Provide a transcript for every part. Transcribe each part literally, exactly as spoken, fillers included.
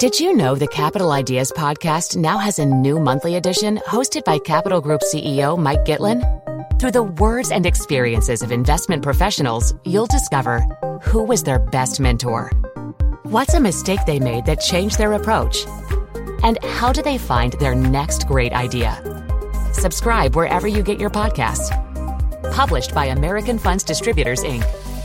Did you know the Capital Ideas podcast now has a new monthly edition hosted by Capital Group C E O Mike Gitlin? Through the words and experiences of investment professionals, you'll discover who was their best mentor, what's a mistake they made that changed their approach, and how do they find their next great idea. Subscribe wherever you get your podcasts. Published by American Funds Distributors, Incorporated.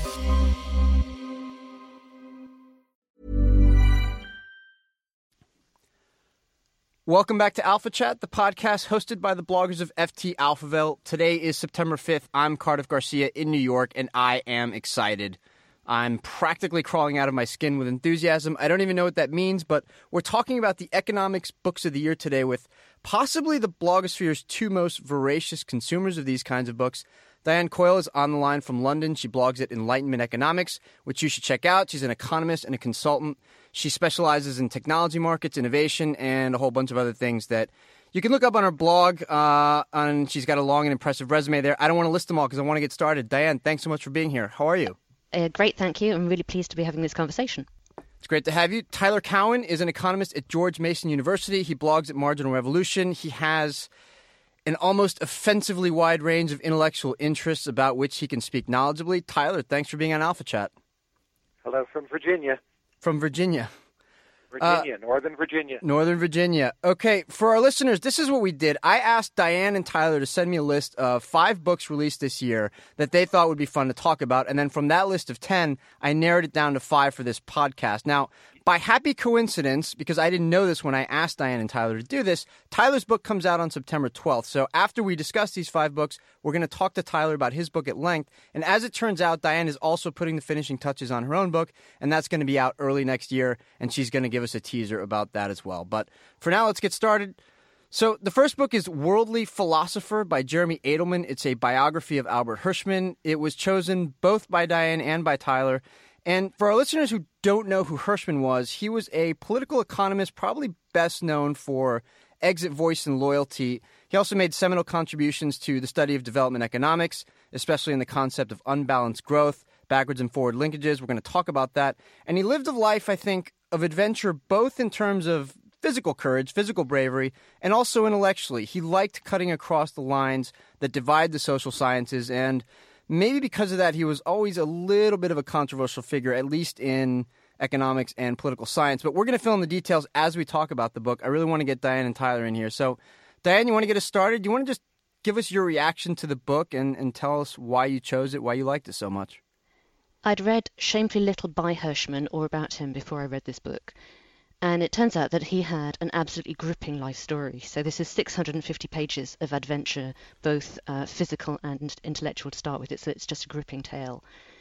Welcome back to Alpha Chat, the podcast hosted by the bloggers of F T Alphaville. Today is September fifth. I'm Cardiff Garcia in New York, and I am excited. I'm practically crawling out of my skin with enthusiasm. I don't even know what that means, but we're talking about the economics books of the year today with possibly the blogosphere's two most voracious consumers of these kinds of books. Diane Coyle is on the line from London. She blogs at Enlightenment Economics, which you should check out. She's an economist and a consultant. She specializes in technology markets, innovation, and a whole bunch of other things that you can look up on her blog. Uh, and she's got a long and impressive resume there. I don't want to list them all because I want to get started. Diane, thanks so much for being here. How are you? Uh, great, thank you. I'm really pleased to be having this conversation. It's great to have you. Tyler Cowen is an economist at George Mason University. He blogs at Marginal Revolution. He has an almost offensively wide range of intellectual interests about which he can speak knowledgeably. Tyler, thanks for being on Alpha Chat. Hello from Virginia. From Virginia. Virginia, uh, Northern Virginia. Northern Virginia. Okay, for our listeners, this is what we did. I asked Diane and Tyler to send me a list of five books released this year that they thought would be fun to talk about. And then from that list of ten, I narrowed it down to five for this podcast. Now, by happy coincidence, because I didn't know this when I asked Diane and Tyler to do this, Tyler's book comes out on September twelfth. So after we discuss these five books, we're going to talk to Tyler about his book at length. And as it turns out, Diane is also putting the finishing touches on her own book, and that's going to be out early next year, and she's going to give us a teaser about that as well. But for now, let's get started. So the first book is Worldly Philosopher by Jeremy Adelman. It's a biography of Albert Hirschman. It was chosen both by Diane and by Tyler. And for our listeners who don't know who Hirschman was, he was a political economist, probably best known for Exit, Voice, and Loyalty. He also made seminal contributions to the study of development economics, especially in the concept of unbalanced growth, backwards and forward linkages. We're going to talk about that. And he lived a life, I think, of adventure, both in terms of physical courage, physical bravery, and also intellectually. He liked cutting across the lines that divide the social sciences, and maybe because of that, he was always a little bit of a controversial figure, at least in economics and political science. But we're going to fill in the details as we talk about the book. I really want to get Diane and Tyler in here. So, Diane, you want to get us started? Do you want to just give us your reaction to the book and, and tell us why you chose it, why you liked it so much? I'd read shamefully little by Hirschman or about him before I read this book. And it turns out that he had an absolutely gripping life story. So this is six hundred fifty pages of adventure, both uh, physical and intellectual to start with. It's, it's just a gripping tale.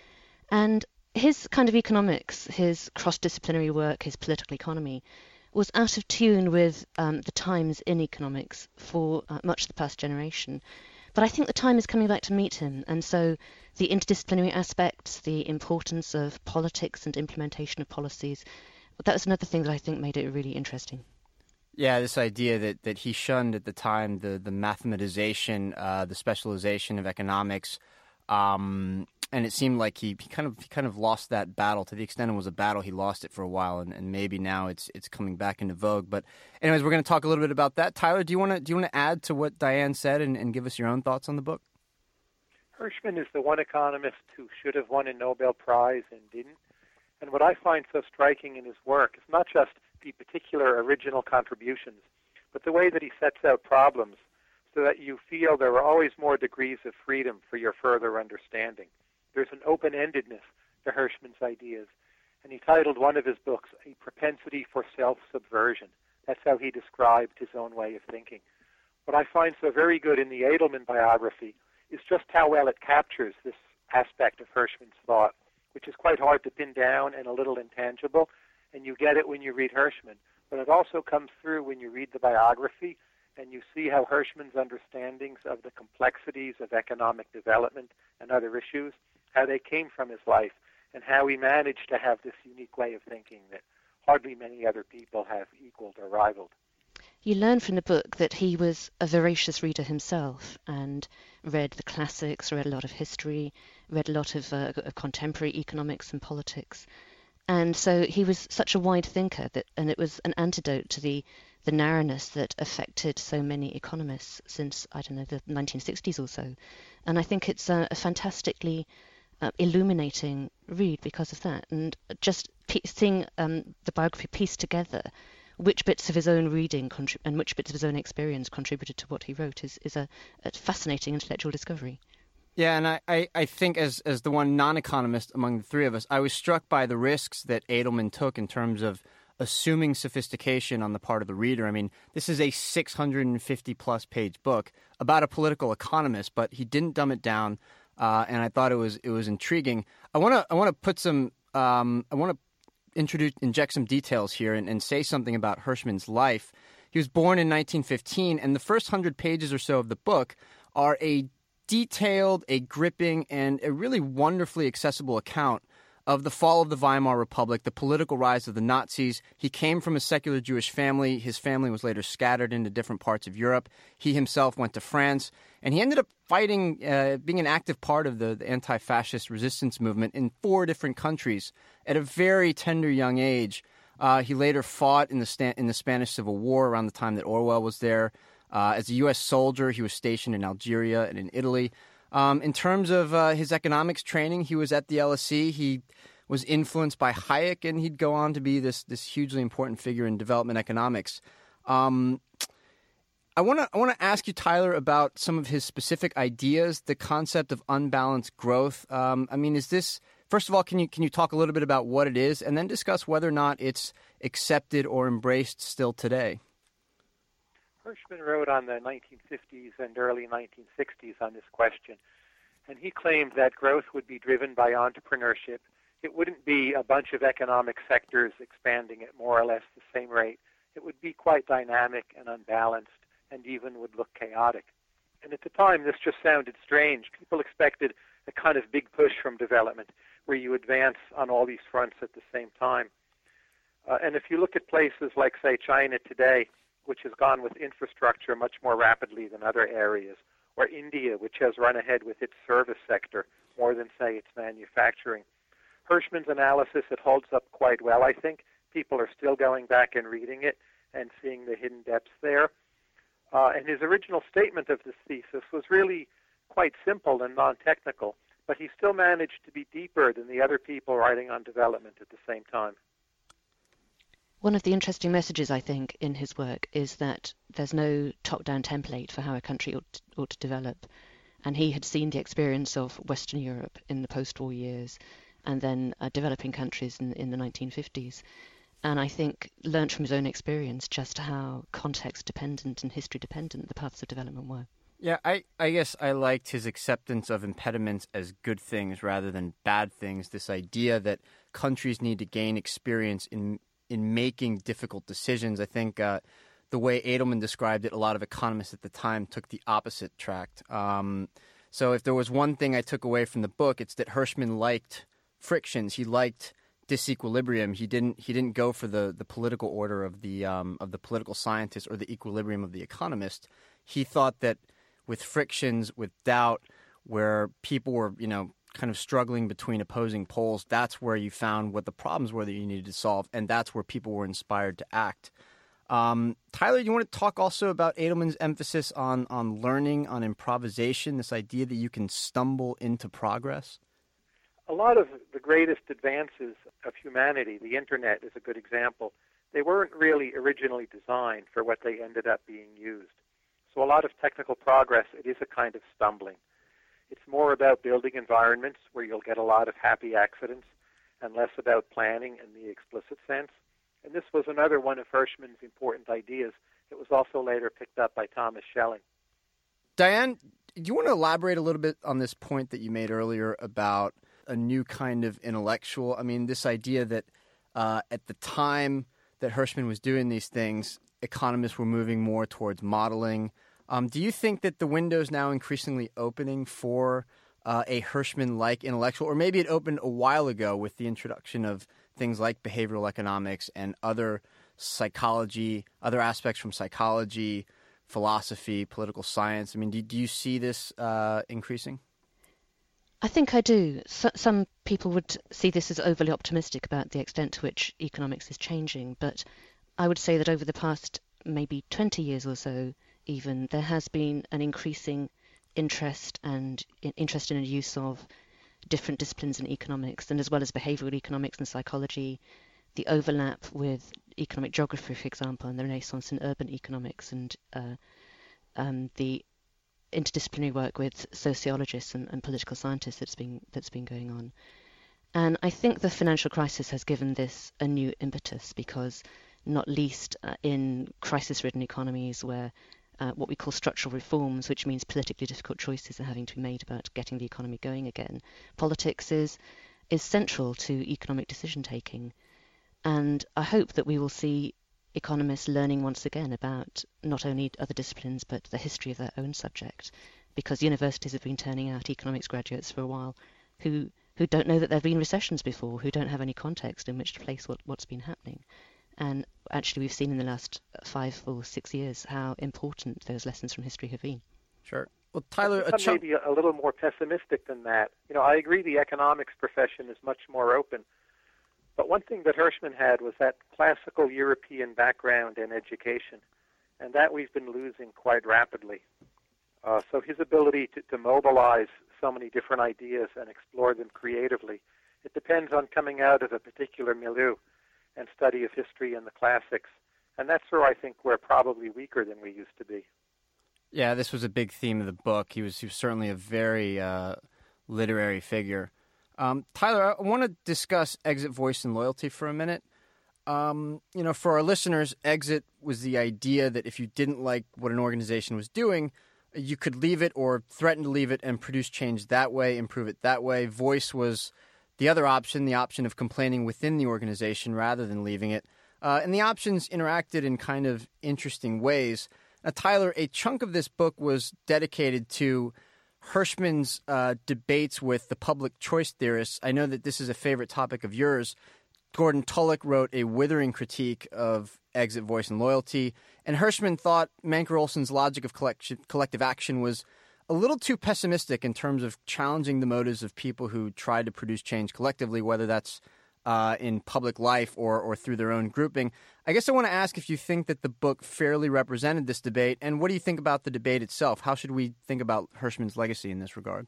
And his kind of economics, his cross-disciplinary work, his political economy, was out of tune with um, the times in economics for uh, much of the past generation. But I think the time is coming back to meet him. And so the interdisciplinary aspects, the importance of politics and implementation of policies, that was another thing that I think made it really interesting. Yeah, this idea that, that he shunned at the time, the, the mathematization, uh, the specialization of economics, um, and it seemed like he, he kind of he kind of lost that battle. To the extent it was a battle, he lost it for a while, and, and maybe now it's it's coming back into vogue. But anyways, we're going to talk a little bit about that. Tyler, do you want to do you want to add to what Diane said and, and give us your own thoughts on the book? Hirschman is the one economist who should have won a Nobel Prize and didn't. And what I find so striking in his work is not just the particular original contributions, but the way that he sets out problems so that you feel there are always more degrees of freedom for your further understanding. There's an open-endedness to Hirschman's ideas. And he titled one of his books, A Propensity for Self-Subversion. That's how he described his own way of thinking. What I find so very good in the Adelman biography is just how well it captures this aspect of Hirschman's thought, which is quite hard to pin down and a little intangible, and you get it when you read Hirschman. But it also comes through when you read the biography, and you see how Hirschman's understandings of the complexities of economic development and other issues, how they came from his life, and how he managed to have this unique way of thinking that hardly many other people have equaled or rivaled. You learn from the book that he was a voracious reader himself and read the classics, read a lot of history, read a lot of, uh, of contemporary economics and politics. And so he was such a wide thinker that, and it was an antidote to the, the narrowness that affected so many economists since, I don't know, the nineteen sixties or so. And I think it's a, a fantastically uh, illuminating read because of that. And just pe- seeing um, the biography pieced together, which bits of his own reading contrib- and which bits of his own experience contributed to what he wrote is, is a, a fascinating intellectual discovery. Yeah, and I, I, I think as as the one non-economist among the three of us, I was struck by the risks that Edelman took in terms of assuming sophistication on the part of the reader. I mean, this is a six hundred fifty plus page book about a political economist, but he didn't dumb it down, uh, and I thought it was it was intriguing. I want to I want to put some um, I want to introduce inject some details here and, and say something about Hirschman's life. He was born in nineteen fifteen, and the first hundred pages or so of the book are a detailed, a gripping, and a really wonderfully accessible account of the fall of the Weimar Republic, the political rise of the Nazis. He came from a secular Jewish family. His family was later scattered into different parts of Europe. He himself went to France, and he ended up fighting, uh, being an active part of the, the anti-fascist resistance movement in four different countries at a very tender young age. Uh, he later fought in the, sta- in the Spanish Civil War around the time that Orwell was there. Uh, as a U S soldier, he was stationed in Algeria and in Italy. Um, in terms of uh, his economics training, he was at the L S E. He was influenced by Hayek, and he'd go on to be this this hugely important figure in development economics. Um, I want to I want to ask you, Tyler, about some of his specific ideas, the concept of unbalanced growth. Um, I mean, is this first of all, can you can you talk a little bit about what it is, and then discuss whether or not it's accepted or embraced still today? Hirschman wrote on the nineteen fifties and early nineteen sixties on this question, and he claimed that growth would be driven by entrepreneurship. It wouldn't be a bunch of economic sectors expanding at more or less the same rate. It would be quite dynamic and unbalanced, and even would look chaotic. And at the time, this just sounded strange. People expected a kind of big push from development, where you advance on all these fronts at the same time. Uh, and if you look at places like, say, China today, which has gone with infrastructure much more rapidly than other areas, or India, which has run ahead with its service sector more than, say, its manufacturing. Hirschman's analysis, it holds up quite well, I think. People are still going back and reading it and seeing the hidden depths there. Uh, and his original statement of this thesis was really quite simple and non-technical, but he still managed to be deeper than the other people writing on development at the same time. One of the interesting messages, I think, in his work is that there's no top-down template for how a country ought to, ought to develop. And he had seen the experience of Western Europe in the post-war years and then uh, developing countries in, in the nineteen fifties. And I think learned from his own experience just how context-dependent and history-dependent the paths of development were. Yeah, I, I guess I liked his acceptance of impediments as good things rather than bad things, this idea that countries need to gain experience in in making difficult decisions. I think uh, the way Edelman described it, a lot of economists at the time took the opposite track. Um, so if there was one thing I took away from the book, it's that Hirschman liked frictions. He liked disequilibrium. He didn't he didn't go for the, the political order of the um, of the political scientist or the equilibrium of the economist. He thought that with frictions, with doubt, where people were, you know, kind of struggling between opposing poles, that's where you found what the problems were that you needed to solve, and that's where people were inspired to act. Um, Tyler, you want to talk also about Edelman's emphasis on, on learning, on improvisation, this idea that you can stumble into progress? A lot of the greatest advances of humanity, the internet is a good example, they weren't really originally designed for what they ended up being used. So a lot of technical progress, it is a kind of stumbling. It's more about building environments where you'll get a lot of happy accidents and less about planning in the explicit sense. And this was another one of Hirschman's important ideas. It was also later picked up by Thomas Schelling. Diane, do you want to elaborate a little bit on this point that you made earlier about a new kind of intellectual? I mean, this idea that uh, at the time that Hirschman was doing these things, economists were moving more towards modeling. Um, do you think that the window is now increasingly opening for uh, a Hirschman-like intellectual, or maybe it opened a while ago with the introduction of things like behavioral economics and other psychology, other aspects from psychology, philosophy, political science? I mean, do, do you see this uh, increasing? I think I do. So, some people would see this as overly optimistic about the extent to which economics is changing, but I would say that over the past maybe twenty years or so, even, there has been an increasing interest and interest in the use of different disciplines in economics, and as well as behavioral economics and psychology, the overlap with economic geography, for example, and the renaissance in urban economics, and uh, um, the interdisciplinary work with sociologists and, and political scientists that's been that's been going on. And I think the financial crisis has given this a new impetus, because not least uh, in crisis-ridden economies where uh, what we call structural reforms, which means politically difficult choices are having to be made about getting the economy going again, politics is is central to economic decision-taking. And I hope that we will see economists learning once again about not only other disciplines but the history of their own subject, because universities have been turning out economics graduates for a while who who don't know that there have been recessions before, who don't have any context in which to place what, what's been happening. And actually we've seen in the last five or six years how important those lessons from history have been. Sure. Well, Tyler, a I'm chunk... maybe a little more pessimistic than that. You know, I agree the economics profession is much more open. But one thing that Hirschman had was that classical European background in education, and that we've been losing quite rapidly. Uh, so his ability to, to mobilize so many different ideas and explore them creatively, it depends on coming out of a particular milieu and study of history and the classics. And that's where I think we're probably weaker than we used to be. Yeah, this was a big theme of the book. He was, he was certainly a very uh, literary figure. Um, Tyler, I want to discuss Exit, Voice, and Loyalty for a minute. Um, you know, for our listeners, Exit was the idea that if you didn't like what an organization was doing, you could leave it or threaten to leave it and produce change that way, improve it that way. Voice was the other option, the option of complaining within the organization rather than leaving it. Uh, and the options interacted in kind of interesting ways. Now, Tyler, a chunk of this book was dedicated to Hirschman's uh, debates with the public choice theorists. I know that this is a favorite topic of yours. Gordon Tullock wrote a withering critique of Exit, Voice, and Loyalty, and Hirschman thought Mancur Olson's logic of collection, collective action was a little too pessimistic in terms of challenging the motives of people who tried to produce change collectively, whether that's uh, in public life or, or through their own grouping. I guess I want to ask if you think that the book fairly represented this debate, and what do you think about the debate itself? How should we think about Hirschman's legacy in this regard?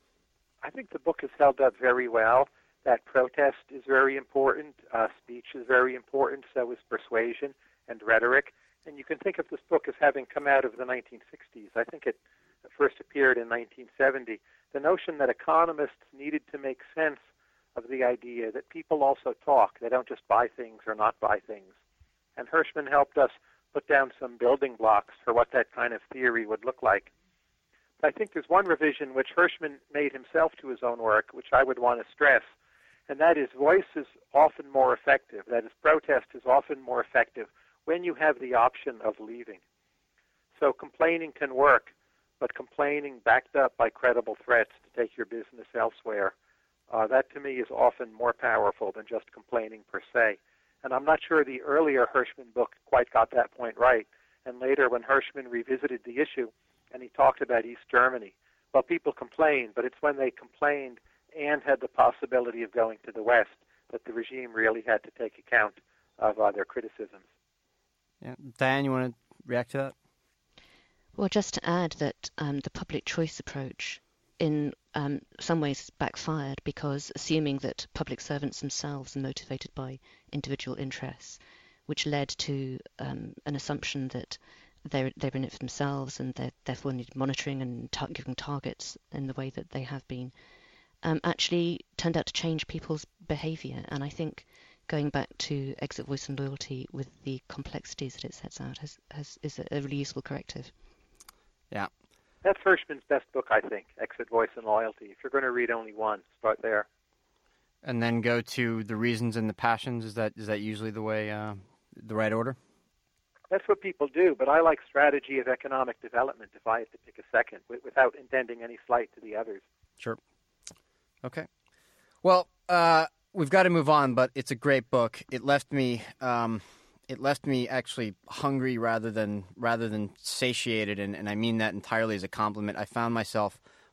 I think the book has held up very well. That protest is very important. Uh, speech is very important. So is persuasion and rhetoric. And you can think of this book as having come out of the nineteen sixties. I think it first appeared in nineteen seventy. The notion that economists needed to make sense of the idea that people also talk. They don't just buy things or not buy things. And Hirschman helped us put down some building blocks for what that kind of theory would look like. But I think there's one revision which Hirschman made himself to his own work, which I would want to stress, and that is voice is often more effective. That is, protest is often more effective when you have the option of leaving. So complaining can work, but complaining backed up by credible threats to take your business elsewhere, uh, that to me is often more powerful than just complaining per se. And I'm not sure the earlier Hirschman book quite got that point right. And later when Hirschman revisited the issue and he talked about East Germany, well, people complained, but it's when they complained and had the possibility of going to the West that the regime really had to take account of uh, their criticisms. Yeah. Diane, you want to react to that? Well, just to add that um, the public choice approach in um, some ways backfired, because assuming that public servants themselves are motivated by individual interests, which led to um, an assumption that they're, they're in it for themselves and they therefore need monitoring and tar- giving targets in the way that they have been, um, actually turned out to change people's behaviour. And I think going back to Exit, Voice and Loyalty with the complexities that it sets out has, has is a, a really useful corrective. Yeah. That's Hirschman's best book, I think, Exit, Voice, and Loyalty. If you're going to read only one, start there. And then go to The Reasons and the Passions. Is that is that usually the way, uh, the right order? That's what people do, but I like Strategy of Economic Development if I had to pick a second, without intending any slight to the others. Sure. Okay. Well, uh, we've got to move on, but it's a great book. It left me... Um, It left me actually hungry rather than rather than satiated, and, and I mean that entirely as a compliment. I found myself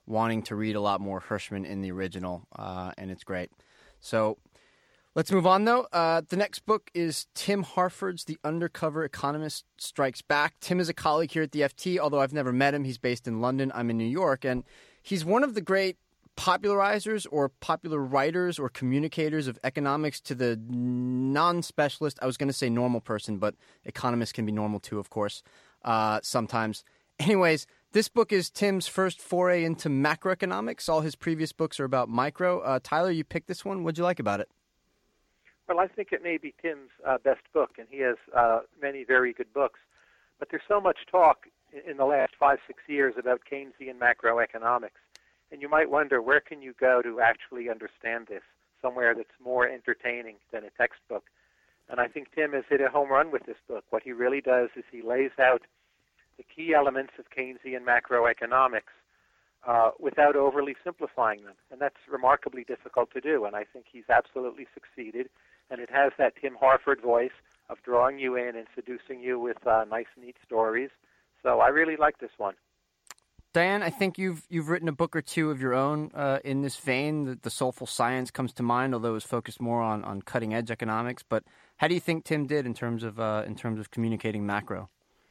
wanting to read a lot more Hirschman in the original, uh, and it's great. So let's move on, though. Uh, the next book is Tim Harford's The Undercover Economist Strikes Back. Tim is a colleague here at the F T, although I've never met him. He's based in London. I'm in New York, and he's one of the great popularizers or popular writers or communicators of economics to the non-specialist. I was going to say normal person, but economists can be normal too, of course, uh, sometimes. Anyways, this book is Tim's first foray into macroeconomics. All his previous books are about micro. Uh, Tyler, you picked this one. What'd you like about it? Well, I think it may be Tim's uh, best book, and he has uh, many very good books. But there's so much talk in the last five, six years about Keynesian macroeconomics. And you might wonder, where can you go to actually understand this? Somewhere that's more entertaining than a textbook. And I think Tim has hit a home run with this book. What he really does is he lays out the key elements of Keynesian macroeconomics uh, without overly simplifying them. And that's remarkably difficult to do. And I think he's absolutely succeeded. And it has that Tim Harford voice of drawing you in and seducing you with uh, nice, neat stories. So I really like this one. Diane, I think you've you've written a book or two of your own uh, in this vein. The, the Soulful Science comes to mind, although it was focused more on, on cutting edge economics. But how do you think Tim did in terms of uh, in terms of communicating macro?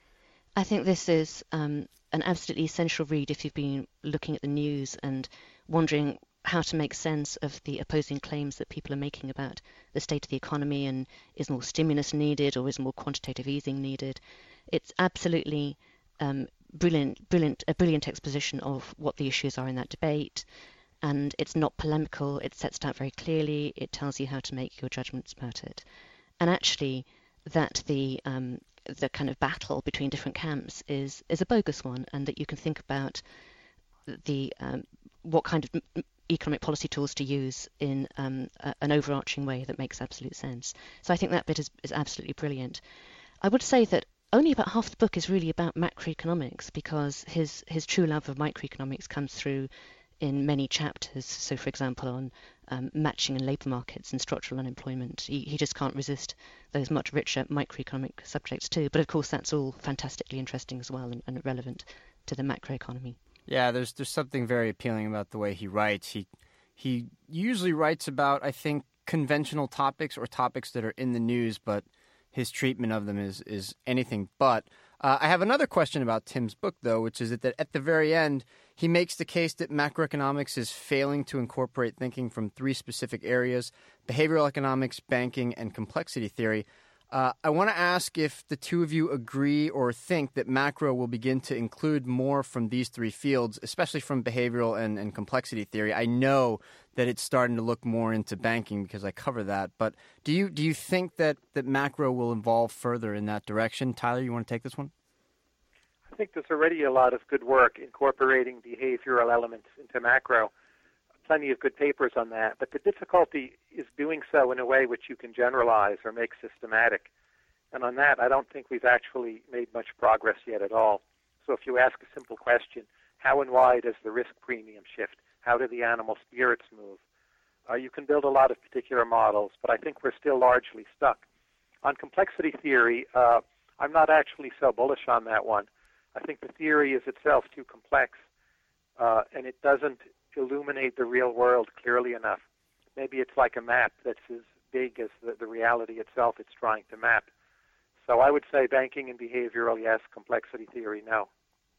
I think this is um, an absolutely essential read if you've been looking at the news and wondering how to make sense of the opposing claims that people are making about the state of the economy and is more stimulus needed or is more quantitative easing needed. It's absolutely um, brilliant, brilliant, a brilliant exposition of what the issues are in that debate, and it's not polemical. It sets it out very clearly. It tells you how to make your judgments about it, and actually, that the um, the kind of battle between different camps is is a bogus one, and that you can think about the um, what kind of economic policy tools to use in um, a, an overarching way that makes absolute sense. So I think that bit is, is absolutely brilliant. I would say that only about half the book is really about macroeconomics, because his his true love of microeconomics comes through in many chapters. So, for example, on um, matching and labour markets and structural unemployment, he, he just can't resist those much richer microeconomic subjects too. But of course, that's all fantastically interesting as well and, and relevant to the macroeconomy. Yeah, there's there's something very appealing about the way he writes. He he usually writes about, I think, conventional topics or topics that are in the news, but his treatment of them is is anything but. Uh, I have another question about Tim's book, though, which is that, that at the very end, he makes the case that macroeconomics is failing to incorporate thinking from three specific areas: behavioral economics, banking, and complexity theory. Uh, I want to ask if the two of you agree or think that macro will begin to include more from these three fields, especially from behavioral and, and complexity theory. I know that it's starting to look more into banking because I cover that. But do you do you think that, that macro will evolve further in that direction? Tyler, you want to take this one? I think there's already a lot of good work incorporating behavioral elements into macro. Plenty of good papers on that, but the difficulty is doing so in a way which you can generalize or make systematic. And on that, I don't think we've actually made much progress yet at all. So if you ask a simple question, how and why does the risk premium shift? How do the animal spirits move? Uh, you can build a lot of particular models, but I think we're still largely stuck. On complexity theory, uh, I'm not actually so bullish on that one. I think the theory is itself too complex, uh, and it doesn't illuminate the real world clearly enough. Maybe it's like a map that's as big as the, the reality itself it's trying to map. So I would say banking and behavioral, yes. Complexity theory, no.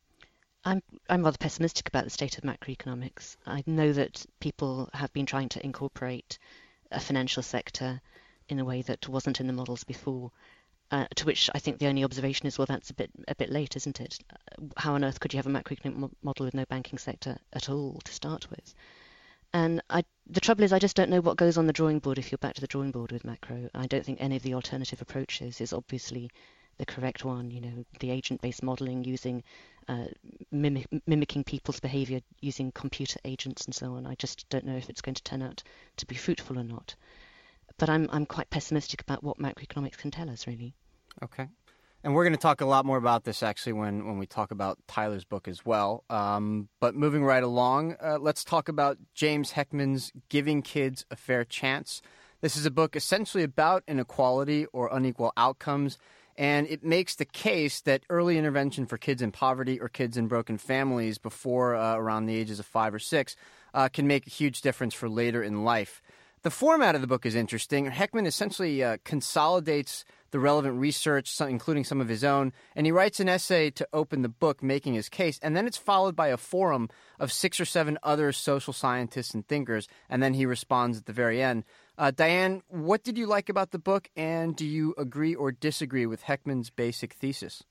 I'm I'm rather pessimistic about the state of macroeconomics. I know that people have been trying to incorporate a financial sector in a way that wasn't in the models before. Uh, to which I think the only observation is, well, that's a bit a bit late, isn't it? How on earth could you have a macroeconomic mo- model with no banking sector at all to start with? And I, the trouble is, I just don't know what goes on the drawing board if you're back to the drawing board with macro. I don't think any of the alternative approaches is obviously the correct one. You know, the agent-based modelling using uh, mimic, mimicking people's behaviour using computer agents and so on. I just don't know if it's going to turn out to be fruitful or not. But I'm I'm quite pessimistic about what macroeconomics can tell us, really. Okay. And we're going to talk a lot more about this, actually, when, when we talk about Tyler's book as well. Um, but moving right along, uh, let's talk about James Heckman's Giving Kids a Fair Chance. This is a book essentially about inequality or unequal outcomes. And it makes the case that early intervention for kids in poverty or kids in broken families before uh, around the ages of five or six uh, can make a huge difference for later in life. The format of the book is interesting. Heckman essentially uh, consolidates the relevant research, some, including some of his own, and he writes an essay to open the book, making his case, and then it's followed by a forum of six or seven other social scientists and thinkers, and then he responds at the very end. Uh, Diane, what did you like about the book, and do you agree or disagree with Heckman's basic thesis?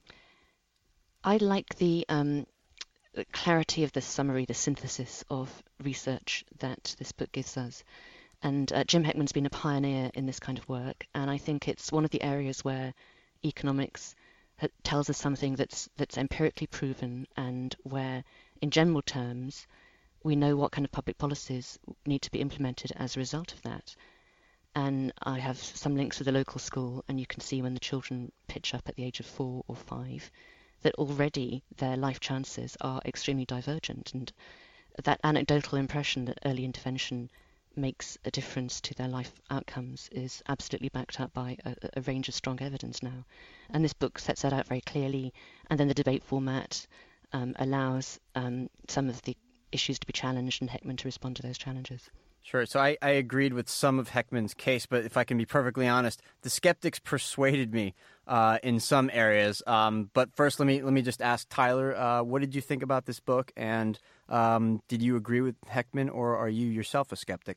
I like the um, clarity of the summary, the synthesis of research that this book gives us. And uh, Jim Heckman's been a pioneer in this kind of work, and I think it's one of the areas where economics ha- tells us something that's that's empirically proven, and where, in general terms, we know what kind of public policies need to be implemented as a result of that. And I have some links with the local school, and you can see when the children pitch up at the age of four or five, that already their life chances are extremely divergent, and that anecdotal impression that early intervention makes a difference to their life outcomes is absolutely backed up by a, a range of strong evidence now. And this book sets that out very clearly, and then the debate format um, allows um, some of the issues to be challenged and Heckman to respond to those challenges. Sure. So I, I agreed with some of Heckman's case, but if I can be perfectly honest, the skeptics persuaded me uh, in some areas. Um, but first, let me let me just ask Tyler, uh, what did you think about this book, and um, did you agree with Heckman, or are you yourself a skeptic?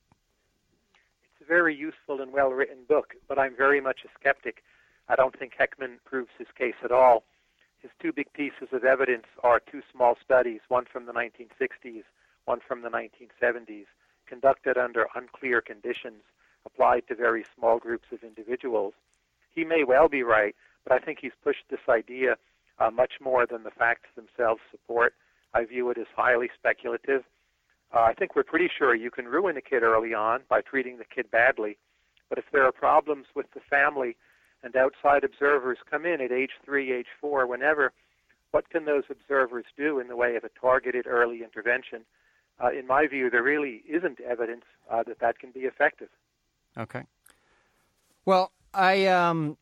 It's a very useful and well-written book, but I'm very much a skeptic. I don't think Heckman proves his case at all. His two big pieces of evidence are two small studies, one from the nineteen sixties, one from the nineteen seventies. Conducted under unclear conditions, applied to very small groups of individuals. He may well be right, but I think he's pushed this idea uh, much more than the facts themselves support. I view it as highly speculative. Uh, I think we're pretty sure you can ruin a kid early on by treating the kid badly, but if there are problems with the family and outside observers come in at age three, age four, whenever, what can those observers do in the way of a targeted early intervention? Uh, in my view, there really isn't evidence uh, that that can be effective. Okay. Well, I um,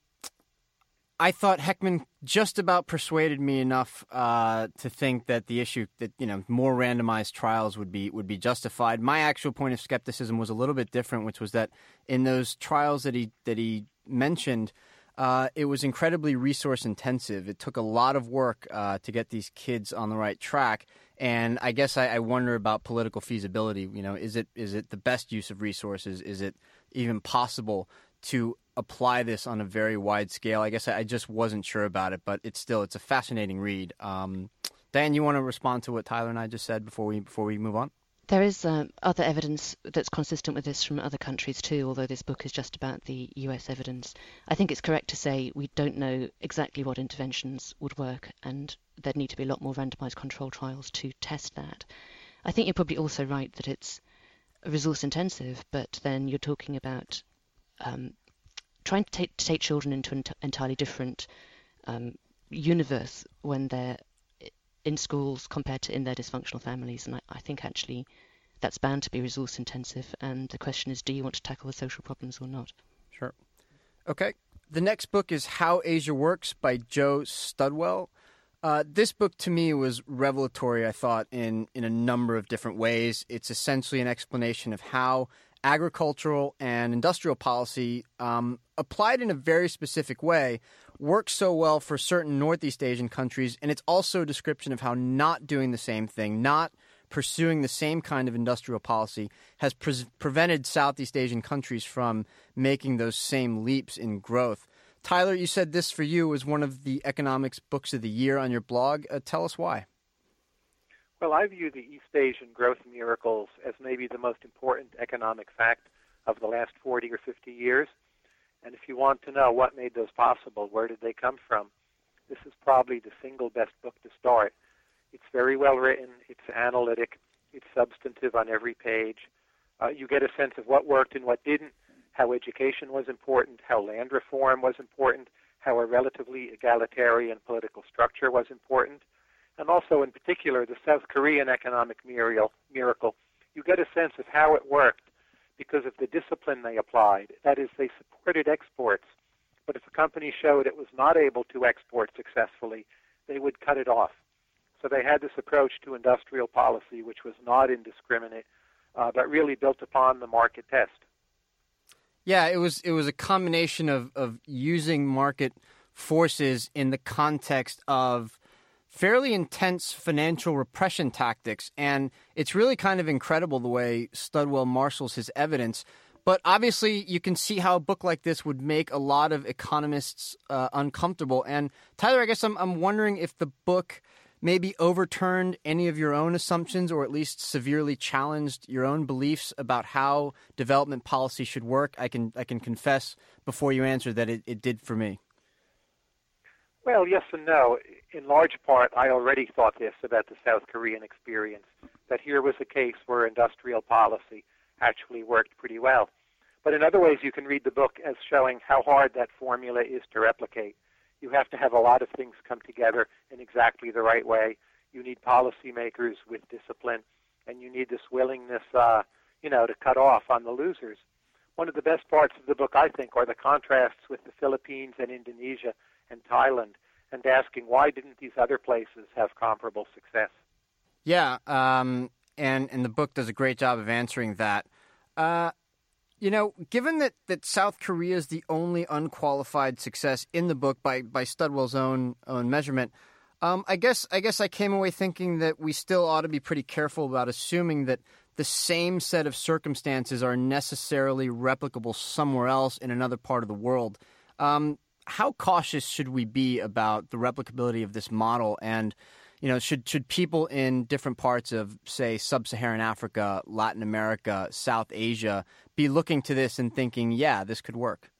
I thought Heckman just about persuaded me enough uh, to think that the issue that you know more randomized trials would be would be justified. My actual point of skepticism was a little bit different, which was that in those trials that he that he mentioned, uh, it was incredibly resource intensive. It took a lot of work uh, to get these kids on the right track. And I guess I, I wonder about political feasibility. You know, is it is it the best use of resources? Is it even possible to apply this on a very wide scale? I guess I, I just wasn't sure about it, but it's still it's a fascinating read. Um, Dan, you want to respond to what Tyler and I just said before we before we move on? There is um, other evidence that's consistent with this from other countries too, although this book is just about the U S evidence. I think it's correct to say we don't know exactly what interventions would work, and there'd need to be a lot more randomized control trials to test that. I think you're probably also right that it's resource intensive, but then you're talking about um, trying to take, to take children into an entirely different um, universe when they're in schools compared to in their dysfunctional families. And I, I think actually that's bound to be resource intensive. And the question is, do you want to tackle the social problems or not? Sure. Okay. The next book is How Asia Works by Joe Studwell. Uh, this book to me was revelatory, I thought, in, in a number of different ways. It's essentially an explanation of how agricultural and industrial policy, um, applied in a very specific way, works so well for certain Northeast Asian countries, and it's also a description of how not doing the same thing, not pursuing the same kind of industrial policy, has pre- prevented Southeast Asian countries from making those same leaps in growth. Tyler, you said this for you was one of the economics books of the year on your blog. Uh, tell us why. Well, I view the East Asian growth miracles as maybe the most important economic fact of the last forty or fifty years. And if you want to know what made those possible, where did they come from, this is probably the single best book to start. It's very well written, it's analytic, it's substantive on every page. Uh, you get a sense of what worked and what didn't, how education was important, how land reform was important, how a relatively egalitarian political structure was important, and also in particular the South Korean economic miracle. You get a sense of how it worked because of the discipline they applied. That is, they supported exports. But if a a company showed it was not able to export successfully, they would cut it off. So they had this approach to industrial policy, which was not indiscriminate, uh, but really built upon the market test. Yeah, it was it was a combination of, of using market forces in the context of fairly intense financial repression tactics. And it's really kind of incredible the way Studwell marshals his evidence. But obviously, you can see how a book like this would make a lot of economists uh, uncomfortable. And Tyler, I guess I'm I'm wondering if the book maybe overturned any of your own assumptions, or at least severely challenged your own beliefs about how development policy should work. I can I can confess before you answer that it, it did for me. Well, yes and no. In large part, I already thought this about the South Korean experience, that here was a case where industrial policy actually worked pretty well. But in other ways, you can read the book as showing how hard that formula is to replicate. You have to have a lot of things come together in exactly the right way. You need policymakers with discipline, and you need this willingness, uh, you know, to cut off on the losers. One of the best parts of the book, I think, are the contrasts with the Philippines and Indonesia and Thailand, and asking why didn't these other places have comparable success? Yeah, um, and, and the book does a great job of answering that. Uh, you know, given that, that South Korea is the only unqualified success in the book by, by Studwell's own own measurement, um, I guess I guess I came away thinking that we still ought to be pretty careful about assuming that the same set of circumstances are necessarily replicable somewhere else in another part of the world. Um, how cautious should we be about the replicability of this model? And, you know, should should people in different parts of, say, sub-Saharan Africa, Latin America, South Asia be looking to this and thinking, yeah, this could work?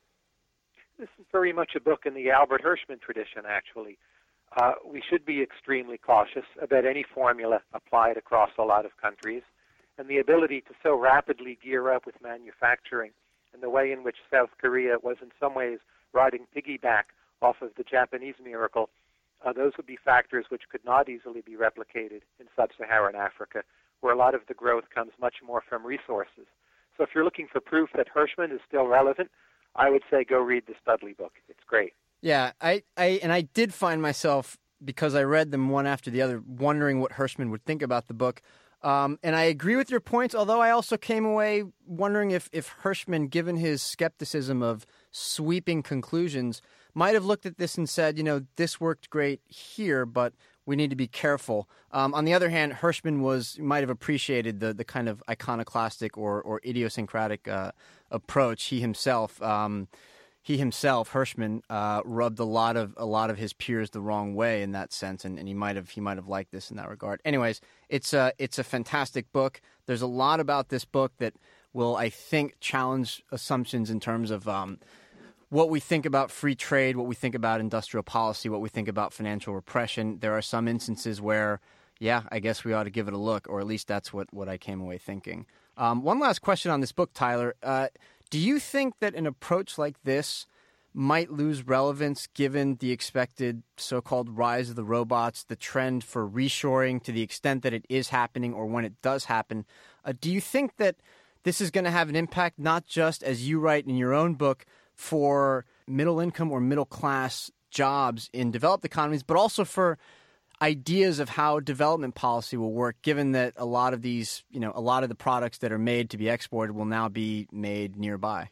This is very much a book in the Albert Hirschman tradition, actually. Uh, we should be extremely cautious about any formula applied across a lot of countries, and the ability to so rapidly gear up with manufacturing and the way in which South Korea was in some ways riding piggyback off of the Japanese miracle, uh, those would be factors which could not easily be replicated in sub-Saharan Africa, where a lot of the growth comes much more from resources. So if you're looking for proof that Hirschman is still relevant, I would say go read the Studley book. It's great. Yeah, I, I and I did find myself, because I read them one after the other, wondering what Hirschman would think about the book. Um, and I agree with your points, although I also came away wondering if, if Hirschman, given his skepticism of sweeping conclusions, might have looked at this and said, you know, this worked great here, but we need to be careful. Um, on the other hand, Hirschman was might have appreciated the, the kind of iconoclastic or, or idiosyncratic uh, approach. He himself... Um, He himself, Hirschman, uh, rubbed a lot of a lot of his peers the wrong way in that sense, and, and he might have he might have liked this in that regard. Anyways, it's a it's a fantastic book. There's a lot about this book that will, I think, challenge assumptions in terms of um, what we think about free trade, what we think about industrial policy, what we think about financial repression. There are some instances where, yeah, I guess we ought to give it a look, or at least that's what, what I came away thinking. Um, one last question on this book, Tyler. Uh, Do you think that an approach like this might lose relevance given the expected so-called rise of the robots, the trend for reshoring to the extent that it is happening or when it does happen? Uh, do you think that this is going to have an impact not just, as you write in your own book, for middle-income or middle-class jobs in developed economies, but also for ideas of how development policy will work, given that a lot of these, you know, a lot of the products that are made to be exported will now be made nearby?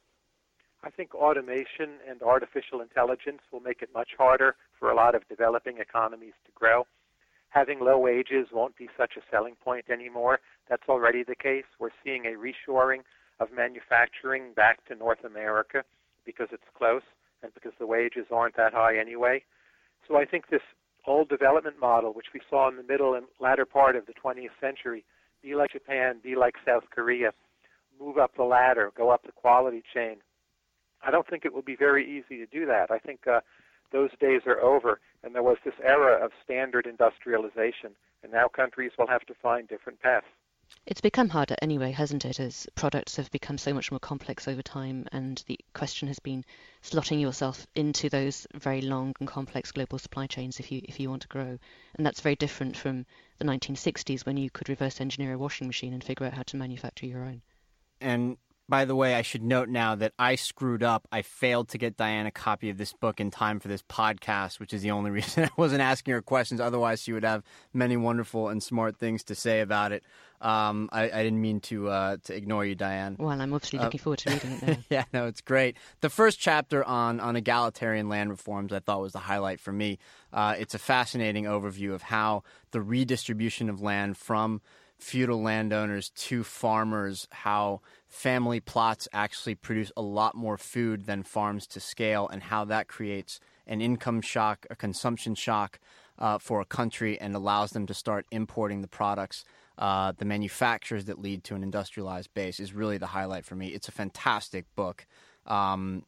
I think automation and artificial intelligence will make it much harder for a lot of developing economies to grow. Having low wages won't be such a selling point anymore. That's already the case. We're seeing a reshoring of manufacturing back to North America because it's close and because the wages aren't that high anyway. So I think this old development model, which we saw in the middle and latter part of the twentieth century, be like Japan, be like South Korea, move up the ladder, go up the quality chain. I don't think it will be very easy to do that. I think uh, those days are over, and there was this era of standard industrialization, and now countries will have to find different paths. It's become harder anyway, hasn't it, as products have become so much more complex over time, and the question has been slotting yourself into those very long and complex global supply chains if you if you want to grow. And that's very different from the nineteen sixties when you could reverse engineer a washing machine and figure out how to manufacture your own. And By the way, I should note now that I screwed up. I failed to get Diane a copy of this book in time for this podcast, which is the only reason I wasn't asking her questions. Otherwise, she would have many wonderful and smart things to say about it. Um, I, I didn't mean to uh, to ignore you, Diane. Well, I'm obviously looking uh, forward to reading it now. Yeah, no, it's great. The first chapter on, on egalitarian land reforms I thought was the highlight for me. Uh, it's a fascinating overview of how the redistribution of land from feudal landowners to farmers, how family plots actually produce a lot more food than farms to scale, and how that creates an income shock, a consumption shock uh, for a country and allows them to start importing the products, uh, the manufacturers that lead to an industrialized base is really the highlight for me. It's a fantastic book. Um,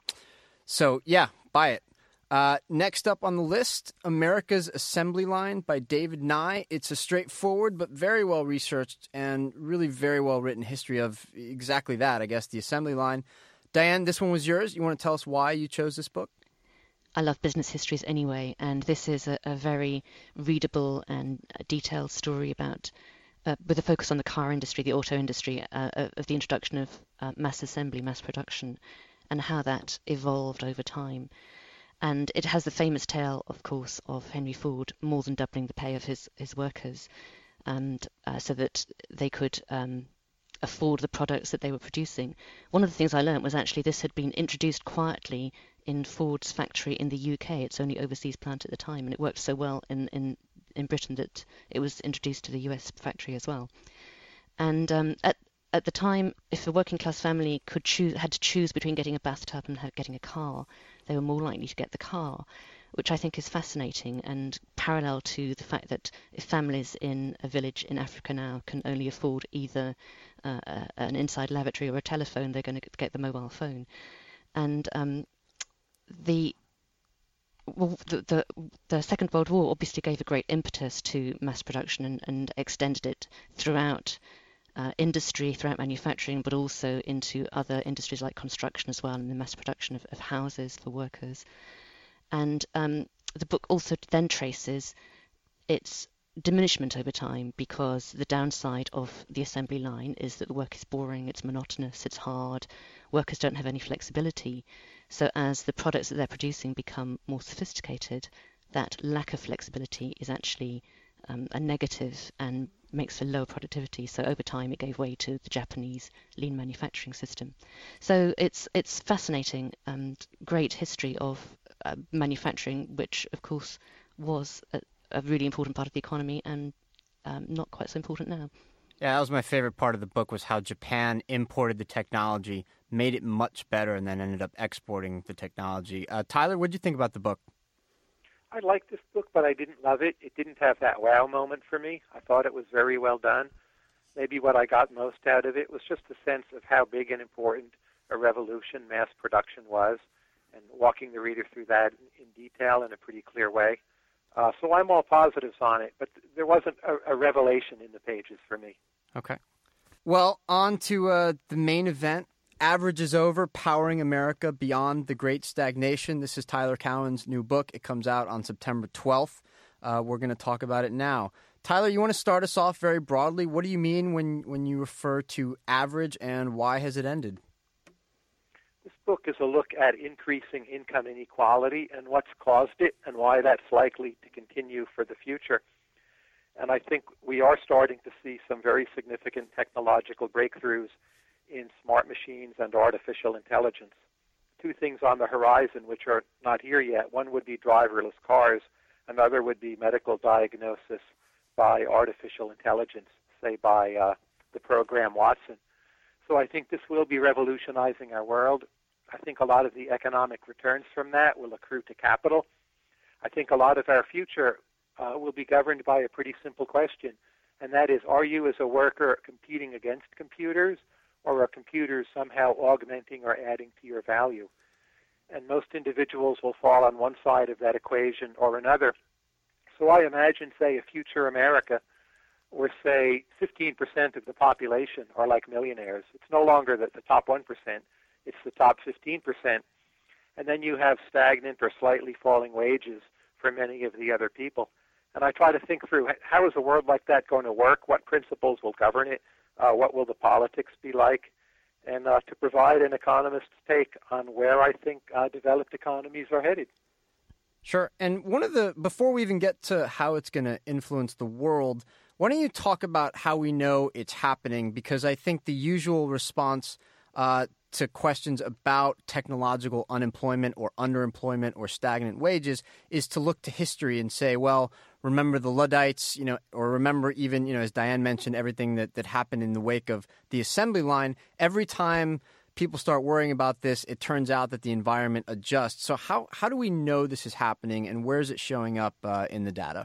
so, yeah, buy it. Uh, next up on the list, America's Assembly Line by David Nye. It's a straightforward but very well researched and really very well written history of exactly that, I guess, the assembly line. Diane, this one was yours. You want to tell us why you chose this book? I love business histories anyway, and this is a, a very readable and detailed story about, uh, with a focus on the car industry, the auto industry, uh, of the introduction of uh, mass assembly, mass production, and how that evolved over time. And it has the famous tale, of course, of Henry Ford more than doubling the pay of his, his workers, and uh, so that they could um, afford the products that they were producing. One of the things I learned was actually this had been introduced quietly in Ford's factory in the U K, its only overseas plant at the time, and it worked so well in, in, in Britain that it was introduced to the U S factory as well. And um, at At the time, if a working class family could choose, had to choose between getting a bathtub and getting a car, they were more likely to get the car, which I think is fascinating and parallel to the fact that if families in a village in Africa now can only afford either uh, an inside lavatory or a telephone, they're going to get the mobile phone. And um, the Well, the, the the Second World War obviously gave a great impetus to mass production and, and extended it throughout Uh, industry, throughout manufacturing, but also into other industries like construction as well, and the mass production of, of houses for workers. And um, the book also then traces its diminishment over time, because the downside of the assembly line is that the work is boring, it's monotonous, it's hard, workers don't have any flexibility. So as the products that they're producing become more sophisticated, that lack of flexibility is actually um, a negative and makes for lower productivity. So over time it gave way to the Japanese lean manufacturing system. So it's it's fascinating and great history of uh, manufacturing, which of course was a, a really important part of the economy and um, not quite so important now. Yeah, that was my favorite part of the book, was how Japan imported the technology, made it much better, and then ended up exporting the technology. Uh, Tyler, what did you think about the book? I liked this book, but I didn't love it. It didn't have that wow moment for me. I thought it was very well done. Maybe what I got most out of it was just a sense of how big and important a revolution mass production was, and walking the reader through that in detail in a pretty clear way. Uh, so I'm all positives on it, but there wasn't a, a revelation in the pages for me. Okay. Well, on to uh, the main event. Average is Over, Powering America Beyond the Great Stagnation. This is Tyler Cowen's new book. It comes out on September twelfth. Uh, we're going to talk about it now. Tyler, you want to start us off very broadly? What do you mean when, when you refer to average, and why has it ended? This book is a look at increasing income inequality and what's caused it and why that's likely to continue for the future. And I think we are starting to see some very significant technological breakthroughs in smart machines and artificial intelligence. Two things on the horizon which are not here yet. One would be driverless cars. Another would be medical diagnosis by artificial intelligence, say by uh, the program Watson. So I think this will be revolutionizing our world. I think a lot of the economic returns from that will accrue to capital. I think a lot of our future uh, will be governed by a pretty simple question, and that is, are you as a worker competing against computers, or are computers somehow augmenting or adding to your value? And most individuals will fall on one side of that equation or another. So I imagine, say, a future America where, say, fifteen percent of the population are like millionaires. It's no longer the, the top one percent, it's the top fifteen percent. And then you have stagnant or slightly falling wages for many of the other people. And I try to think through, how is a world like that going to work? What principles will govern it? Uh, what will the politics be like? and uh, to provide an economist's take on where I think uh, developed economies are headed. Sure. And one of the, before we even get to how it's going to influence the world, why don't you talk about how we know it's happening? Because I think the usual response uh, to questions about technological unemployment or underemployment or stagnant wages is to look to history and say, well, remember the Luddites, you know, or remember even, you know, as Diane mentioned, everything that, that happened in the wake of the assembly line. Every time people start worrying about this, it turns out that the environment adjusts. So how, how do we know this is happening, and where is it showing up uh, in the data?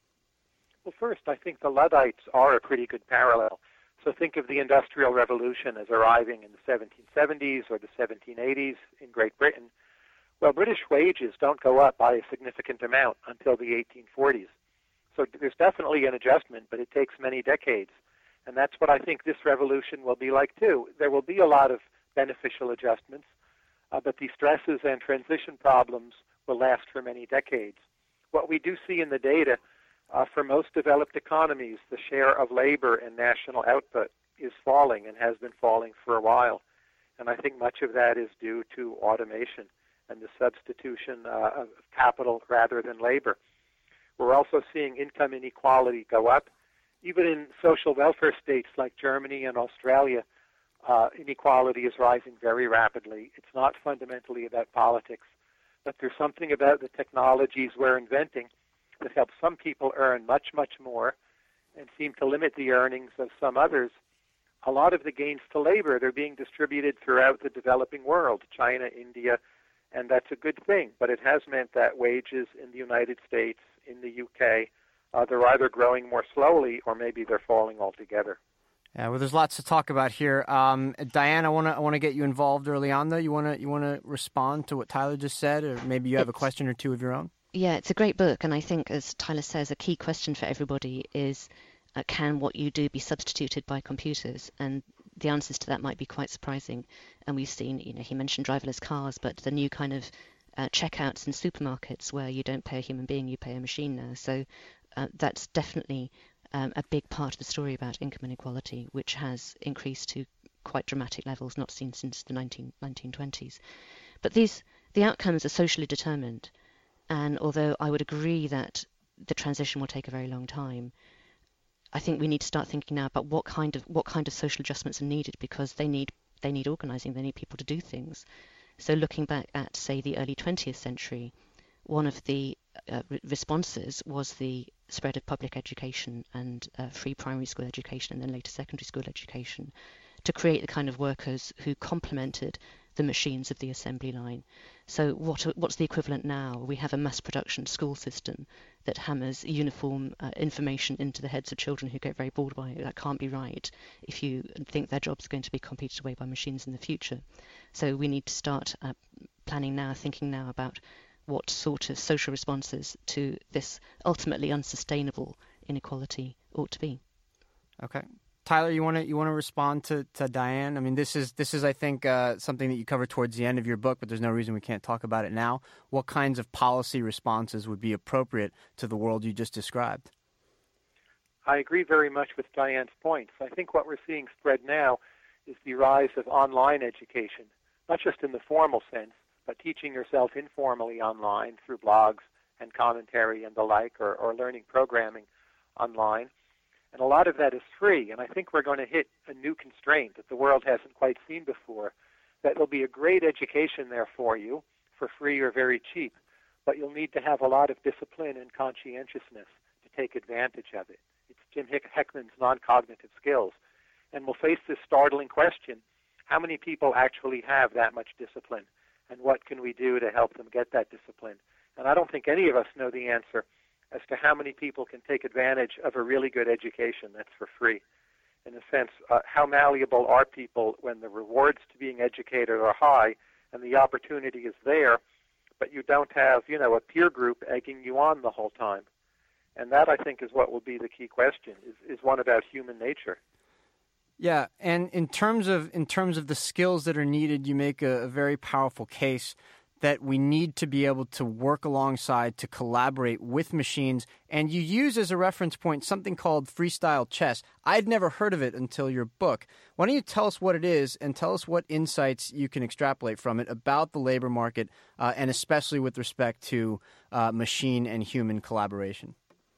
Well, first, I think the Luddites are a pretty good parallel. So think of the Industrial Revolution as arriving in the seventeen seventies or the seventeen eighties in Great Britain. Well, British wages don't go up by a significant amount until the eighteen forties. So there's definitely an adjustment, but it takes many decades. And that's what I think this revolution will be like, too. There will be a lot of beneficial adjustments, uh, but the stresses and transition problems will last for many decades. What we do see in the data, uh, for most developed economies, the share of labor in national output is falling and has been falling for a while. And I think much of that is due to automation and the substitution uh, of capital rather than labor. We're also seeing income inequality go up. Even in social welfare states like Germany and Australia, uh, inequality is rising very rapidly. It's not fundamentally about politics, but there's something about the technologies we're inventing that help some people earn much, much more and seem to limit the earnings of some others. A lot of the gains to labor, they're being distributed throughout the developing world, China, India, and that's a good thing. But it has meant that wages in the United States, in the U K, uh, they're either growing more slowly or maybe they're falling altogether. Yeah, well, there's lots to talk about here. Um, Diane, I want to I want to get you involved early on, though. You want to you want to respond to what Tyler just said, or maybe you have it's, a question or two of your own? Yeah, it's a great book, and I think, as Tyler says, a key question for everybody is, uh, can what you do be substituted by computers? And the answers to that might be quite surprising. And we've seen, you know, he mentioned driverless cars, but the new kind of uh, checkouts in supermarkets where you don't pay a human being, you pay a machine now. So uh, that's definitely um, a big part of the story about income inequality, which has increased to quite dramatic levels not seen since the nineteen twenties. But these the outcomes are socially determined. And although I would agree that the transition will take a very long time, I think we need to start thinking now about what kind of what kind of social adjustments are needed, because they need they need organising, they need people to do things. So looking back at, say, the early twentieth century, one of the uh, re- responses was the spread of public education and uh, free primary school education and then later secondary school education to create the kind of workers who complemented the machines of the assembly line. So what what's the equivalent now? We have a mass production school system that hammers uniform uh, information into the heads of children who get very bored by it. That can't be right if you think their job's going to be competed away by machines in the future. So we need to start uh, planning now, thinking now about what sort of social responses to this ultimately unsustainable inequality ought to be. Okay. Tyler, you want to you want to respond to, to Diane? I mean, this is this is I think uh, something that you cover towards the end of your book, but there's no reason we can't talk about it now. What kinds of policy responses would be appropriate to the world you just described? I agree very much with Diane's points. I think what we're seeing spread now is the rise of online education, not just in the formal sense, but teaching yourself informally online through blogs and commentary and the like, or, or learning programming online. And a lot of that is free, and I think we're going to hit a new constraint that the world hasn't quite seen before, that there'll be a great education there for you for free or very cheap, but you'll need to have a lot of discipline and conscientiousness to take advantage of it. It's Jim Heckman's non-cognitive skills. And we'll face this startling question: how many people actually have that much discipline, and what can we do to help them get that discipline? And I don't think any of us know the answer as to how many people can take advantage of a really good education that's for free. In a sense, uh, how malleable are people when the rewards to being educated are high and the opportunity is there, but you don't have, you know, a peer group egging you on the whole time? And that, I think, is what will be the key question, is, is one about human nature. Yeah, and in terms of in terms of the skills that are needed, you make a, a very powerful case that we need to be able to work alongside, to collaborate with machines. And you use as a reference point something called freestyle chess. I'd never heard of it until your book. Why don't you tell us what it is and tell us what insights you can extrapolate from it about the labor market, uh, and especially with respect to uh, machine and human collaboration.